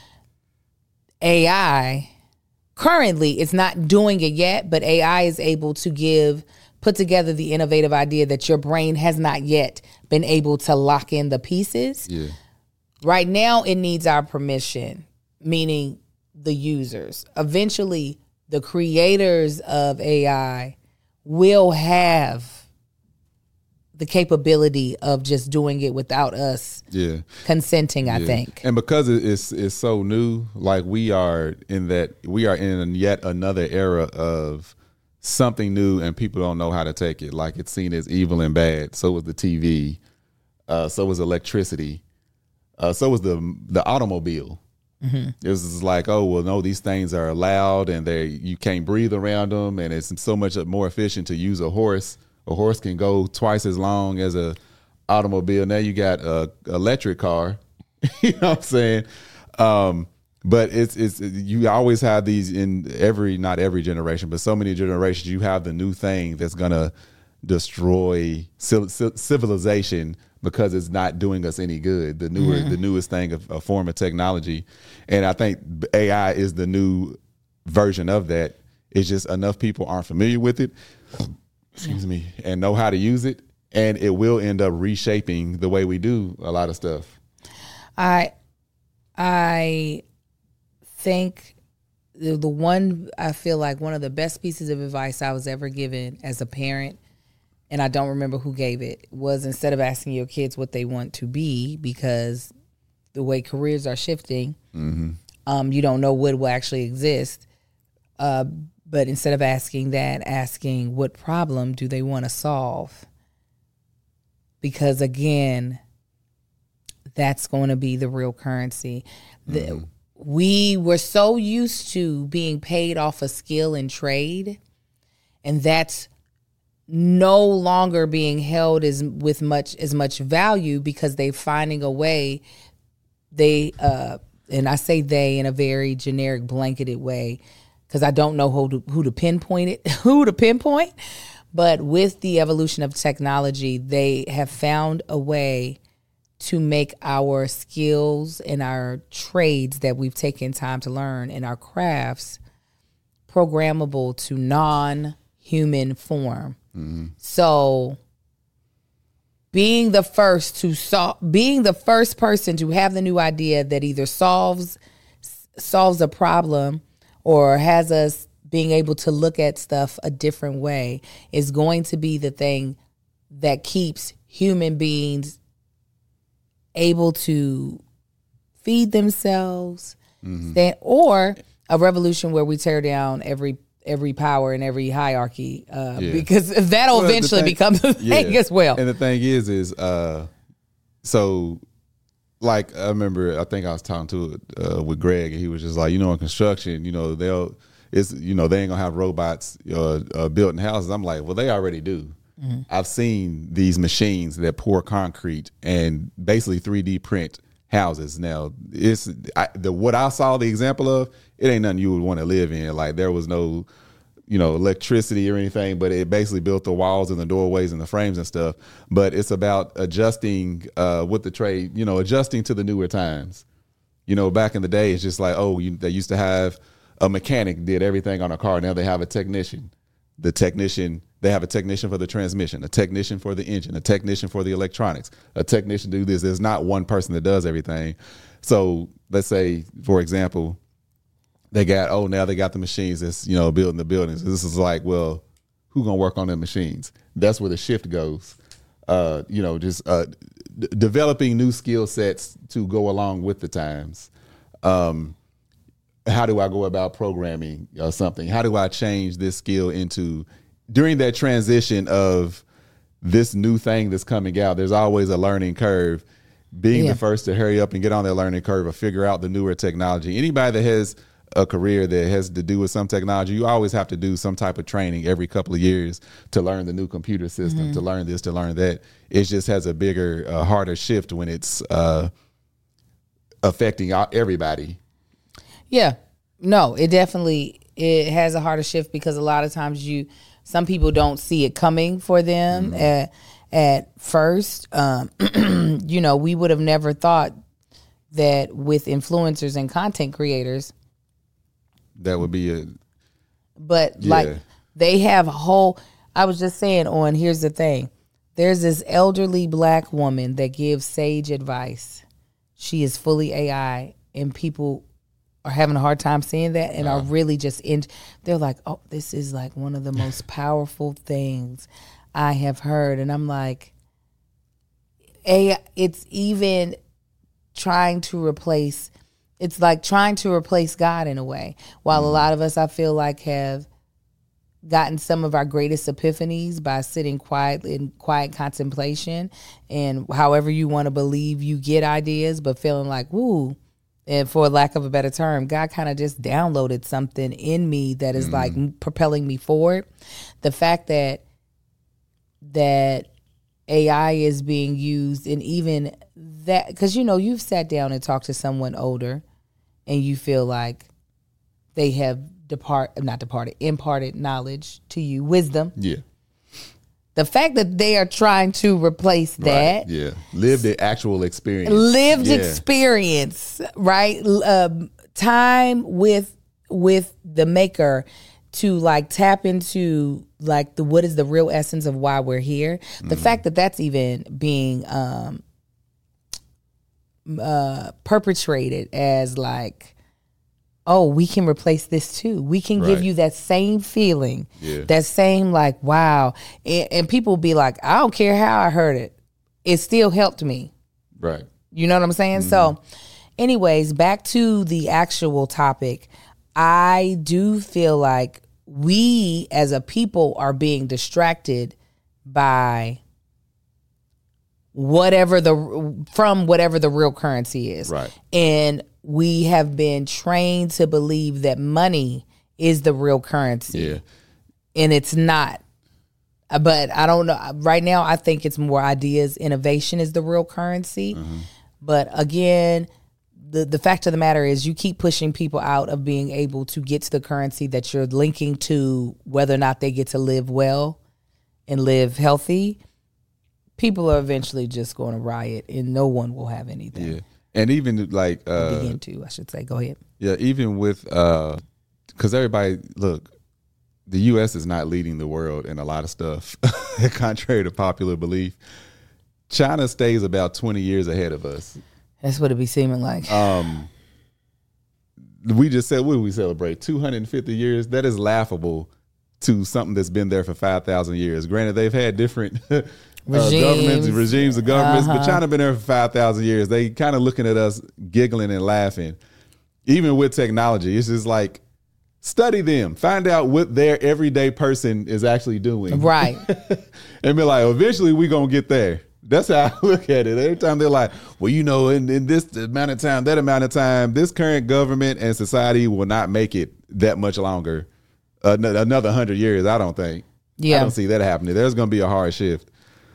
AI, currently, it's not doing it yet, but AI is able to put together the innovative idea that your brain has not yet been able to lock in the pieces. Yeah. Right now, it needs our permission, meaning the users. Eventually, the creators of AI will have the capability of just doing it without us consenting, I think. And because it's so new, like we are in yet another era of something new, and people don't know how to take it. Like, it's seen as evil and bad. So was the TV. So was electricity. So was the automobile. It was like, oh, well, no, these things are loud and you can't breathe around them, and it's so much more efficient to use a horse. A horse can go twice as long as a automobile. Now you got a electric car. You know what I'm saying? But it's you always have these in not every generation, but so many generations. You have the new thing that's gonna destroy civilization because it's not doing us any good. The newest thing, a form of technology, and I think AI is the new version of that. It's just enough people aren't familiar with it. Excuse me, and know how to use it, and it will end up reshaping the way we do a lot of stuff. I think I feel like one of the best pieces of advice I was ever given as a parent, and I don't remember who gave it, was instead of asking your kids what they want to be, because the way careers are shifting, you don't know what will actually exist. But instead of asking that, asking what problem do they want to solve? Because again, that's going to be the real currency. We were so used to being paid off of skill and trade, and that's no longer being held as much value, because they're finding a way. And I say they in a very generic, blanketed way, because I don't know who to pinpoint, but with the evolution of technology, they have found a way to make our skills and our trades that we've taken time to learn and our crafts programmable to non-human form. So being the first person to have the new idea that either solves a problem or has us being able to look at stuff a different way is going to be the thing that keeps human beings able to feed themselves, or a revolution where we tear down every power and every hierarchy, because that'll eventually become the thing as well. And the thing is so, like, I remember, I think I was talking to with Greg, and he was just like, in construction, it's, they ain't gonna have robots building houses. I'm like, well, they already do. Mm-hmm. I've seen these machines that pour concrete and basically 3D print houses. Now, what I saw the example of, it ain't nothing you would want to live in. Like, there was no, electricity or anything, but it basically built the walls and the doorways and the frames and stuff. But it's about adjusting with the trade, adjusting to the newer times. Back in the day, it's just like, they used to have a mechanic did everything on a car. Now they have a technician. They have a technician for the transmission, a technician for the engine, a technician for the electronics, a technician to do this. There's not one person that does everything. So let's say, for example, now they got the machines that's, building the buildings. This is like, well, who gonna work on the machines? That's where the shift goes. Developing new skill sets to go along with the times. How do I go about programming something? How do I change this skill during that transition of this new thing that's coming out? There's always a learning curve. Being the first to hurry up and get on that learning curve or figure out the newer technology. Anybody that has a career that has to do with some technology, you always have to do some type of training every couple of years to learn the new computer system, to learn this, to learn that. It just has a bigger, harder shift when it's affecting everybody. Yeah. No, it has a harder shift because a lot of times some people don't see it coming for them at first. We would have never thought that with influencers and content creators, that would be they have a whole, I was just saying here's the thing. There's this elderly Black woman that gives sage advice. She is fully AI, and people are having a hard time seeing that and are really just they're like, oh, this is like one of the most powerful things I have heard. And I'm like, it's even it's like trying to replace God in a way. While a lot of us, I feel like, have gotten some of our greatest epiphanies by sitting in quiet contemplation, and however you want to believe you get ideas, but feeling like, woo, and for lack of a better term, God kind of just downloaded something in me that is like propelling me forward. The fact that AI is being used, and even that, because you've sat down and talked to someone older and you feel like they have imparted knowledge to you, wisdom. Yeah. The fact that they are trying to replace that. Right. Yeah. Live the actual experience. Experience, right? Time with the maker to like tap into like what is the real essence of why we're here. The fact that that's even being perpetrated as like, oh, we can replace this too. We can give you that same feeling, that same like, wow. And people be like, I don't care how I heard it. It still helped me. Right. You know what I'm saying? So anyways, back to the actual topic. I do feel like we as a people are being distracted by whatever the real currency is. Right. And we have been trained to believe that money is the real currency. Yeah. And it's not. But I don't know. Right now, I think it's more ideas. Innovation is the real currency. But again, the fact of the matter is you keep pushing people out of being able to get to the currency that you're linking to whether or not they get to live well and live healthy. People are eventually just going to riot and no one will have anything. Yeah. And even like begin to, I should say. Go ahead. Yeah, even with because everybody, look, the U.S. is not leading the world in a lot of stuff, contrary to popular belief. China stays about 20 years ahead of us. That's what it be seeming like. We just said, what did we celebrate? 250 years? That is laughable to something that's been there for 5,000 years. Granted, they've had different regimes of governments, but China been there for 5,000 years. They kind of looking at us giggling and laughing. Even with technology, it's just like, study them. Find out what their everyday person is actually doing. Right. And be like, eventually we're going to get there. That's how I look at it. Every time they're like, well, in this amount of time, that amount of time, this current government and society will not make it that much longer. Another 100 years, I don't think. Yeah. I don't see that happening. There's going to be a hard shift.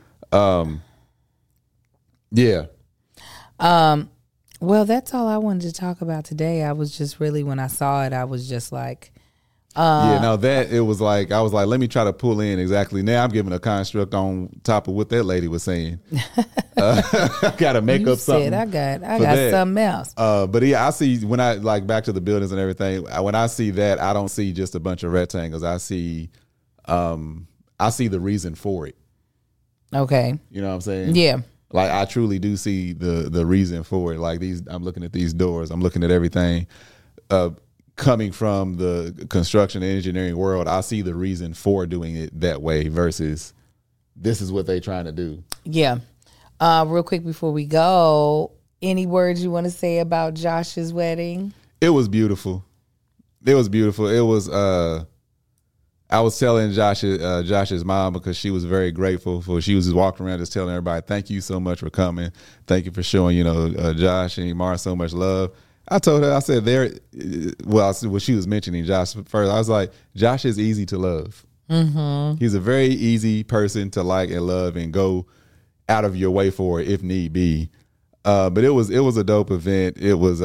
Yeah. Well, that's all I wanted to talk about today. I was just really, when I saw it, I was just like, it was like, I was like, let me try to pull in exactly. Now I'm giving a construct on top of what that lady was saying. I got to make up something. I got something else. But yeah, I see when I like back to the buildings and everything, when I see that, I don't see just a bunch of rectangles. I see the reason for it. Okay. You know what I'm saying? Yeah. Like I truly do see the reason for it. Like I'm looking at these doors. I'm looking at everything coming from the construction and engineering world. I see the reason for doing it that way versus this is what they're trying to do. Yeah. Real quick before we go, any words you want to say about Josh's wedding? It was beautiful. It was beautiful. It was. I was telling Josh's mom because she was very grateful for. She was just walking around just telling everybody, "Thank you so much for coming. Thank you for showing Josh and Imar so much love." I told her, I said she was mentioning Josh first. I was like, Josh is easy to love. Mm-hmm. He's a very easy person to like and love and go out of your way for if need be. But it was a dope event. It was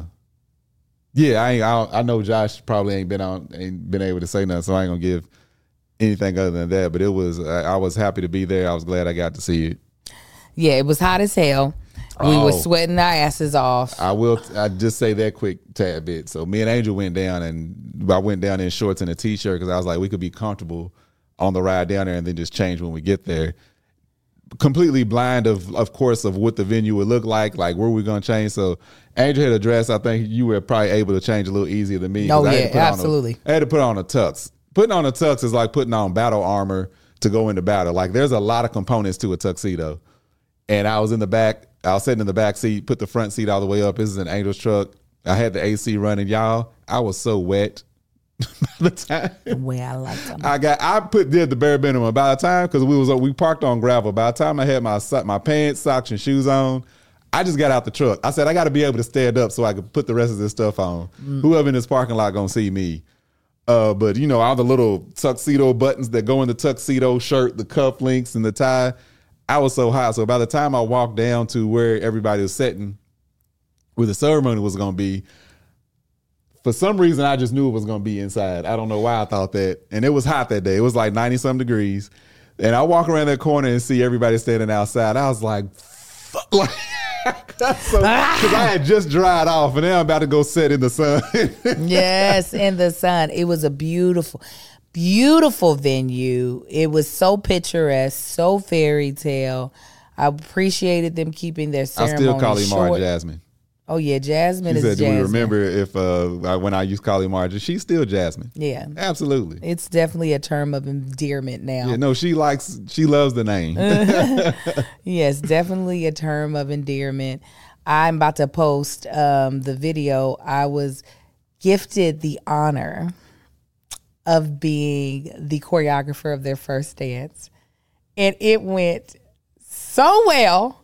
I know Josh probably ain't been able to say nothing, so I ain't gonna give anything other than that. But it was I was happy to be there. I was glad I got to see it. Yeah, it was hot as hell. We were sweating our asses off. I just say that quick tad bit. So me and Angel went down, and I went down in shorts and a t-shirt because I was like, we could be comfortable on the ride down there and then just change when we get there. Completely blind of course of what the venue would look like where we gonna change. So Angel had a dress. I think you were probably able to change a little easier than me. Oh yeah, absolutely. I had to put on a tux. Putting on a tux is like putting on battle armor to go into battle. Like there's a lot of components to a tuxedo. And I was in the back. I was sitting in the back seat, put the front seat all the way up. This is an Angel's truck. I had the AC running, y'all. I was so wet. By the time I like them. I did the bare minimum. By the time, because we parked on gravel. By the time I had my pants, socks, and shoes on, I just got out the truck. I said I got to be able to stand up so I could put the rest of this stuff on. Whoever in this parking lot gonna see me. But all the little tuxedo buttons that go in the tuxedo shirt, the cufflinks, and the tie. I was so hot. So by the time I walked down to where everybody was sitting, where the ceremony was going to be, for some reason, I just knew it was going to be inside. I don't know why I thought that. And it was hot that day. It was like 90-some degrees. And I walk around that corner and see everybody standing outside. I was like, fuck. Because I had just dried off and now I'm about to go sit in the sun. Yes, in the sun. It was a beautiful venue. It was so picturesque, so fairy tale. I appreciated them keeping their ceremony I still call short. Imar Jasmine. Oh yeah, Jasmine she is said, Jasmine. Do we remember if when I used to call Imar, she's still Jasmine? Yeah, absolutely. It's definitely a term of endearment now. Yeah, no, she loves the name. Yes, definitely a term of endearment. I'm about to post the video. I was gifted the honor of being the choreographer of their first dance. And it went so well.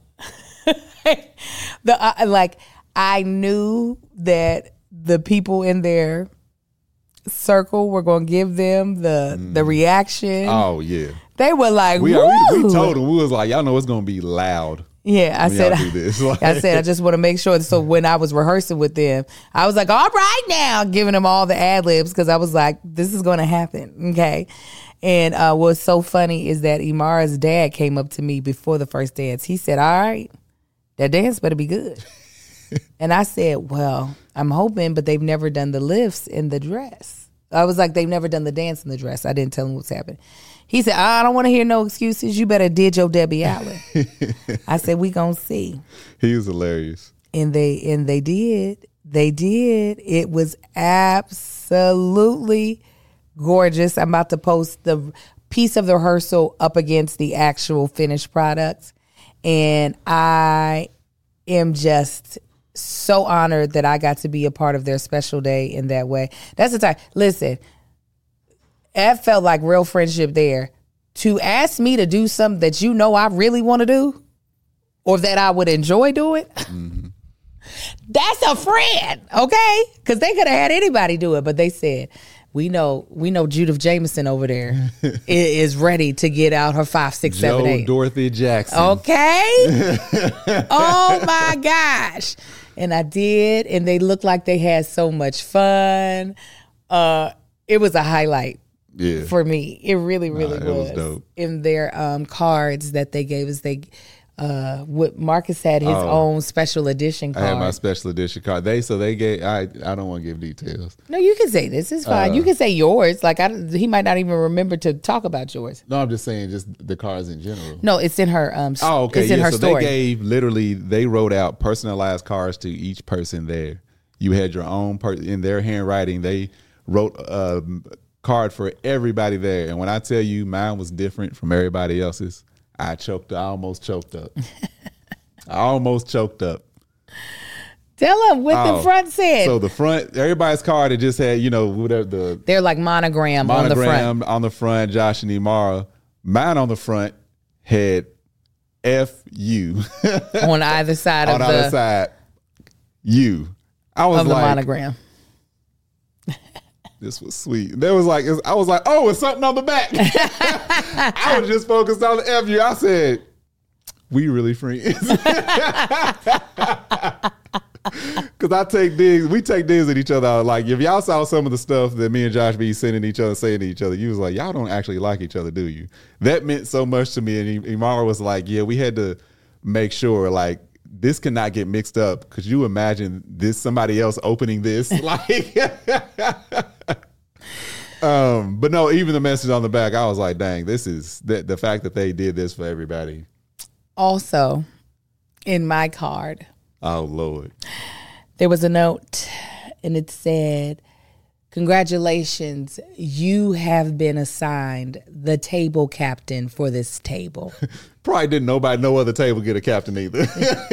I knew that the people in their circle were going to give them the reaction. Oh, yeah. They were like, we told them, we was like, y'all know it's going to be loud. Yeah, I said, I just want to make sure. So when I was rehearsing with them, I was like, all right now, giving them all the ad libs because I was like, this is going to happen. Okay. And what's so funny is that Imara's dad came up to me before the first dance. He said, all right, that dance better be good. And I said, well, I'm hoping, but they've never done the lifts in the dress. I was like, they've never done the dance in the dress. I didn't tell him what's happening. He said, I don't want to hear no excuses. You better did your Debbie Allen. I said, we gonna see. He was hilarious. And they did. They did. It was absolutely gorgeous. I'm about to post the piece of the rehearsal up against the actual finished products. And I am just so honored that I got to be a part of their special day in that way. That's the time. Listen, it felt like real friendship there. To ask me to do something that I really want to do or that I would enjoy doing, That's a friend, okay? Because they could have had anybody do it, but they said, we know Judith Jameson over there is ready to get out her 5, 6, 7, 8. Dorothy Jackson. Okay. Oh my gosh. And I did, and they looked like they had so much fun. It was a highlight for me. It really, really was. It was dope. In their cards that they gave us, what Marcus had his own special edition card. I had my special edition card. They gave. I don't want to give details. No, you can say this. It's fine. You can say yours. Like he might not even remember to talk about yours. No, I'm just saying just the cards in general. No, it's in her. Okay. It's in her so story. They wrote out personalized cards to each person there. You had your own in their handwriting. They wrote a card for everybody there, and when I tell you mine was different from everybody else's. I almost choked up. Tell them what the front said. So the front, everybody's card, it just had, whatever they're like monogram on the front. On the front, Josh and Imara. Mine on the front had F-U. On either side on either side, U. I was of the monogram. This was sweet. I was like, oh, it's something on the back. I was just focused on the F-U. I said, we really friends. Because we take digs at each other. Like, if y'all saw some of the stuff that me and Josh be sending each other, saying to each other, you was like, y'all don't actually like each other, do you? That meant so much to me. And Imara was like, yeah, we had to make sure, like, this cannot get mixed up, because you imagine somebody else opening this. Like, but no, even the message on the back, I was like, dang, this is the fact that they did this for everybody. Also, in my card, oh Lord, there was a note, and it said, congratulations, you have been assigned the table captain for this table. Probably didn't no other table get a captain either.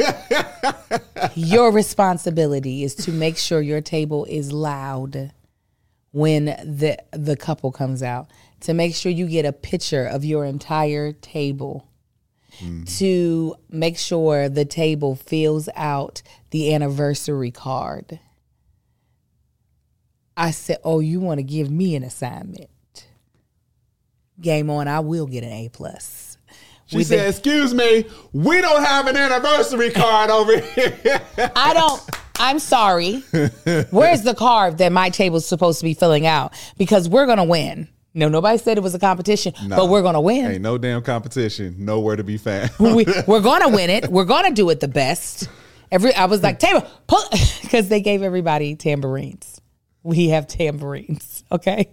Your responsibility is to make sure your table is loud when the couple comes out, to make sure you get a picture of your entire table, to make sure the table fills out the anniversary card. I said, oh, you want to give me an assignment? Game on, I will get an A+. She said, excuse me, we don't have an anniversary card over here. I'm sorry. Where's the card that my table's supposed to be filling out? Because we're going to win. No, nobody said it was a competition, but we're going to win. Ain't no damn competition. Nowhere to be found. We're going to win it. We're going to do it the best. I was like, because they gave everybody tambourines. We have tambourines, okay?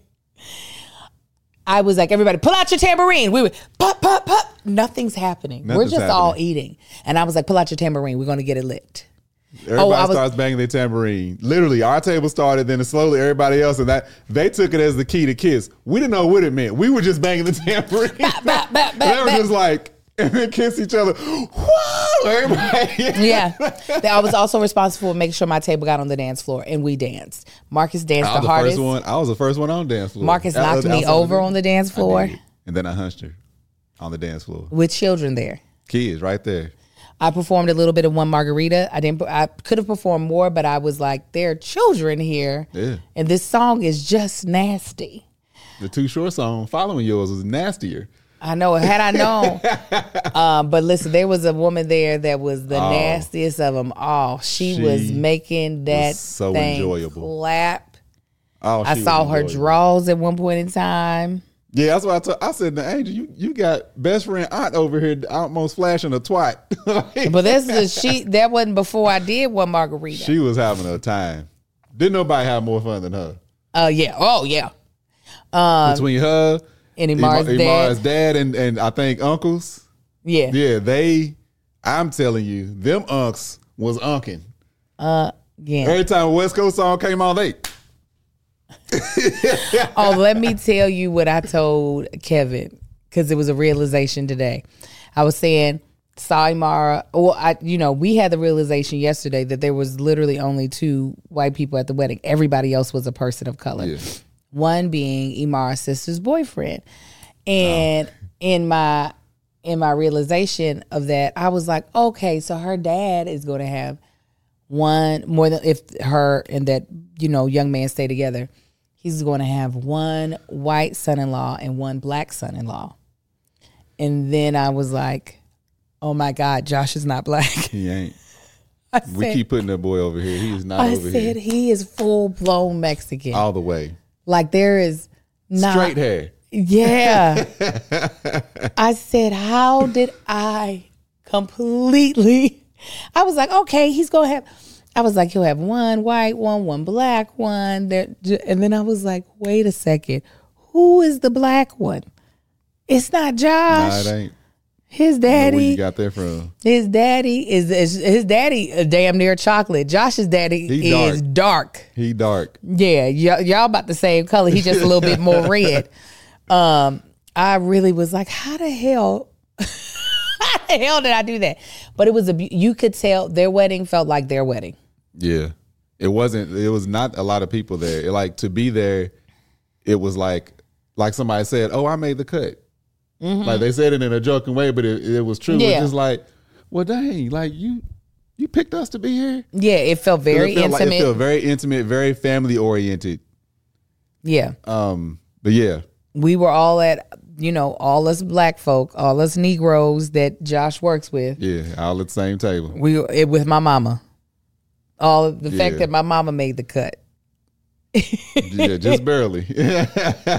I was like, everybody, pull out your tambourine. We were pop, pop, pop. Nothing's happening. We're just all eating. And I was like, pull out your tambourine. We're going to get it lit. Everybody starts banging their tambourine. Literally, our table started, then slowly everybody else, and that they took it as the key to kiss. We didn't know what it meant. We were just banging the tambourine. They were just like, and then kiss each other. Whoa, everybody. Yeah. I was also responsible for making sure my table got on the dance floor, and we danced. Marcus danced the hardest. I was the first one on the dance floor. Marcus knocked me over on the dance floor. And then I hunched her on the dance floor. With children there. Kids right there. I performed a little bit of One Margarita. I could have performed more, but I was like, there are children here. Yeah. And this song is just nasty. The Too Short song following yours was nastier. I know. Had I known. But listen, there was a woman there that was the nastiest of them all. She was making that so thing enjoyable. clap. I saw her draws at one point in time. Yeah, that's what I said to Angel, you got best friend aunt over here almost flashing a twat. But that wasn't before I did One Margarita. She was having a time. Didn't nobody have more fun than her. Yeah. Oh, yeah. Between her and Imara's dad and I think uncles. Yeah. Yeah, I'm telling you, them unks was unking. Yeah. Every time a West Coast song came on, they... Oh, let me tell you what I told Kevin, because it was a realization today. I was saying, Imara, we had the realization yesterday that there was literally only 2 white people at the wedding. Everybody else was a person of color. Yeah. One being Imara's sister's boyfriend. And in my realization of that, I was like, okay, so her dad is going to have one more than if her and that, young man stay together. He's going to have one white son-in-law and one black son-in-law. And then I was like, oh my God, Josh is not black. He ain't. We keep putting that boy over here. He is not over here. I said he is full-blown Mexican. All the way. Like there is not. Straight hair. Yeah. I said, how did I completely. I was like, okay, he's going to have. I was like, he'll have one white one black one. And then I was like, wait a second. Who is the black one? It's not Josh. Nah, it ain't. His daddy. Where you got that from? His daddy is damn near chocolate. Josh's daddy is dark. He dark. Yeah, y'all about the same color. He's just a little bit more red. I really was like, how the hell did I do that? But it was you could tell their wedding felt like their wedding. Yeah. It was not a lot of people there. To be there, it was like somebody said, oh, I made the cut. Mm-hmm. Like they said it in a joking way, but it was true. Yeah. It was just like, well, dang, like you picked us to be here. Yeah, it felt very intimate. It felt very intimate, very family oriented. Yeah. But yeah. We were all at, all us black folk, all us Negroes that Josh works with. Yeah, all at the same table. With my mama. All the fact that my mama made the cut. Yeah, just barely. I'm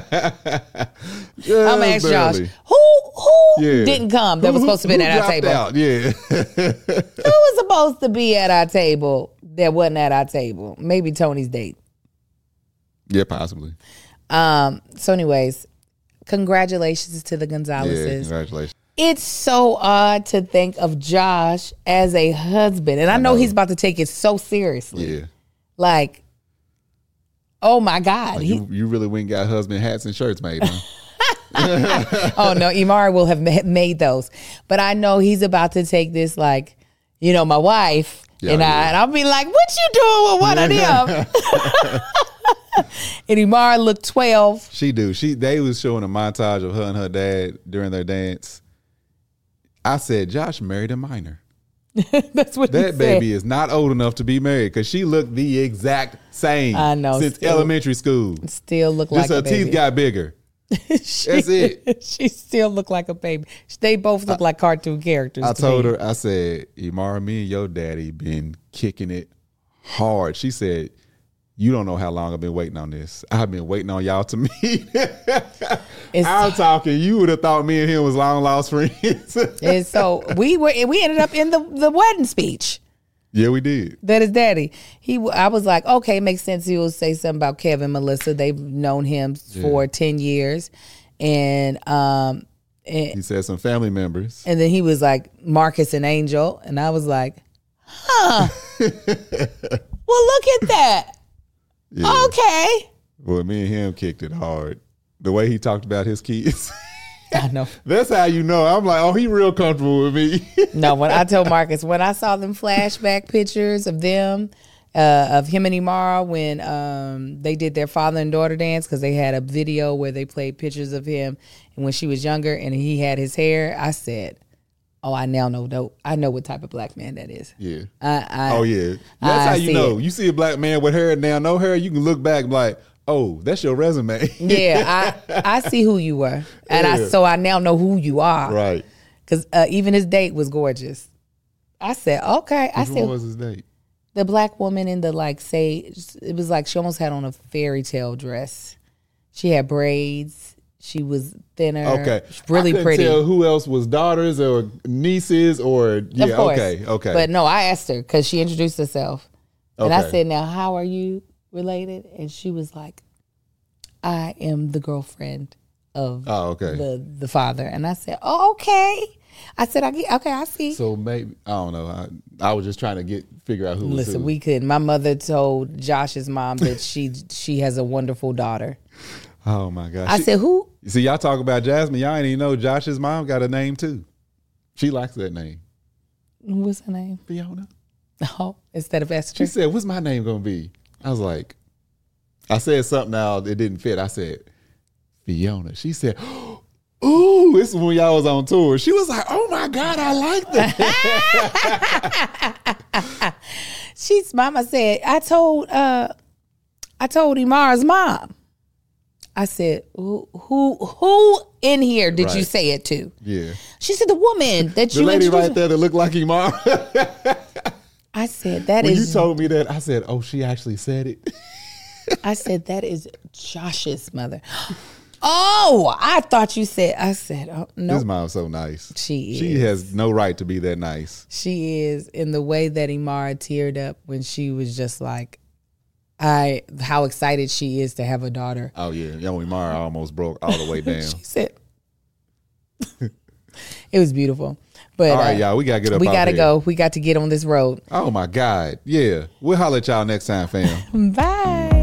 gonna ask Josh, who didn't come that was supposed to be at our table? Out? Yeah. Who was supposed to be at our table that wasn't at our table? Maybe Tony's date. Yeah, possibly. So anyways, congratulations to the Gonzaleses. Yeah, congratulations. It's so odd to think of Josh as a husband. And I know he's about to take it so seriously. Yeah. Like, oh my God. You really went and got husband hats and shirts made, huh? Oh no, Imari will have made those. But I know he's about to take this my wife and I'll be like, what you doing with one of them? And Imari looked 12. She do. They was showing a montage of her and her dad during their dance. I said, Josh married a minor. That's what that baby is not old enough to be married because she looked the exact same. I know. Since elementary school. Still look like a baby. Just her teeth got bigger. That's it. She still look like a baby. They both look like cartoon characters. I told her, I said, Imara, me and your daddy been kicking it hard. She said, you don't know how long I've been waiting on this. I've been waiting on y'all to meet. I'm talking. You would have thought me and him was long lost friends. And so we ended up in the wedding speech. Yeah, we did. That is daddy. I was like, okay, makes sense. He will say something about Kevin, Melissa. They've known him for 10 years. And he said some family members. And then he was like, Marcus and Angel. And I was like, huh. Well, look at that. Yeah. Okay. Well, me and him kicked it hard. The way he talked about his kids. I know. That's how you know. I'm like, oh, he real comfortable with me. No, when I told Marcus, when I saw them flashback pictures of them, of him and Imara when they did their father and daughter dance, because they had a video where they played pictures of him and when she was younger and he had his hair, I said, oh, I now know. I know what type of black man that is. Yeah. Oh, yeah. That's how you know. You see a black man with hair now, no hair, you can look back and be like, oh, that's your resume. Yeah, I see who you were. And so I now know who you are. Right. Because even his date was gorgeous. I said, okay. Which one was his date? The black woman in the it was like she almost had on a fairy tale dress. She had braids. She was thinner. Okay. Really pretty. Tell who else was daughters or nieces or of course. Okay. But no, I asked her because she introduced herself. And I Okay. said, now, how are you related? And she was like, I am the girlfriend of the father. And I said, oh, okay. I said, okay, I see. So maybe, I don't know. I was just trying to figure out who was who. Listen, we couldn't. My mother told Josh's mom that she has a wonderful daughter. Oh, my gosh. I said, who? See, y'all talk about Jasmine. Y'all ain't even know Josh's mom got a name, too. She likes that name. What's her name? Fiona. Oh, instead of Esther. She said, what's my name going to be? I was like, I said something now that didn't fit. I said, Fiona. She said, ooh, this is when y'all was on tour. She was like, oh, my God, I like that. Mama said, I told Imar's mom. I said, who in here did you say it to? Yeah. She said, the woman that you the lady introduced. right there that looked like Imar. I said, that when is. you told me that, I said, oh, she actually said it. I said, that is Josh's mother. Oh, I thought you said. I said, oh, no. His mom's so nice. She is. She has no right to be that nice. She is. In the way that Imara teared up when she was just like, how excited she is to have a daughter. Oh, yeah. Yo, Imara almost broke all the way down. She said, it was beautiful. But all right, y'all, we got to get up. We got to here. go. We got to get on this road. Oh, my God. Yeah. We'll holler at y'all next time, fam. Bye.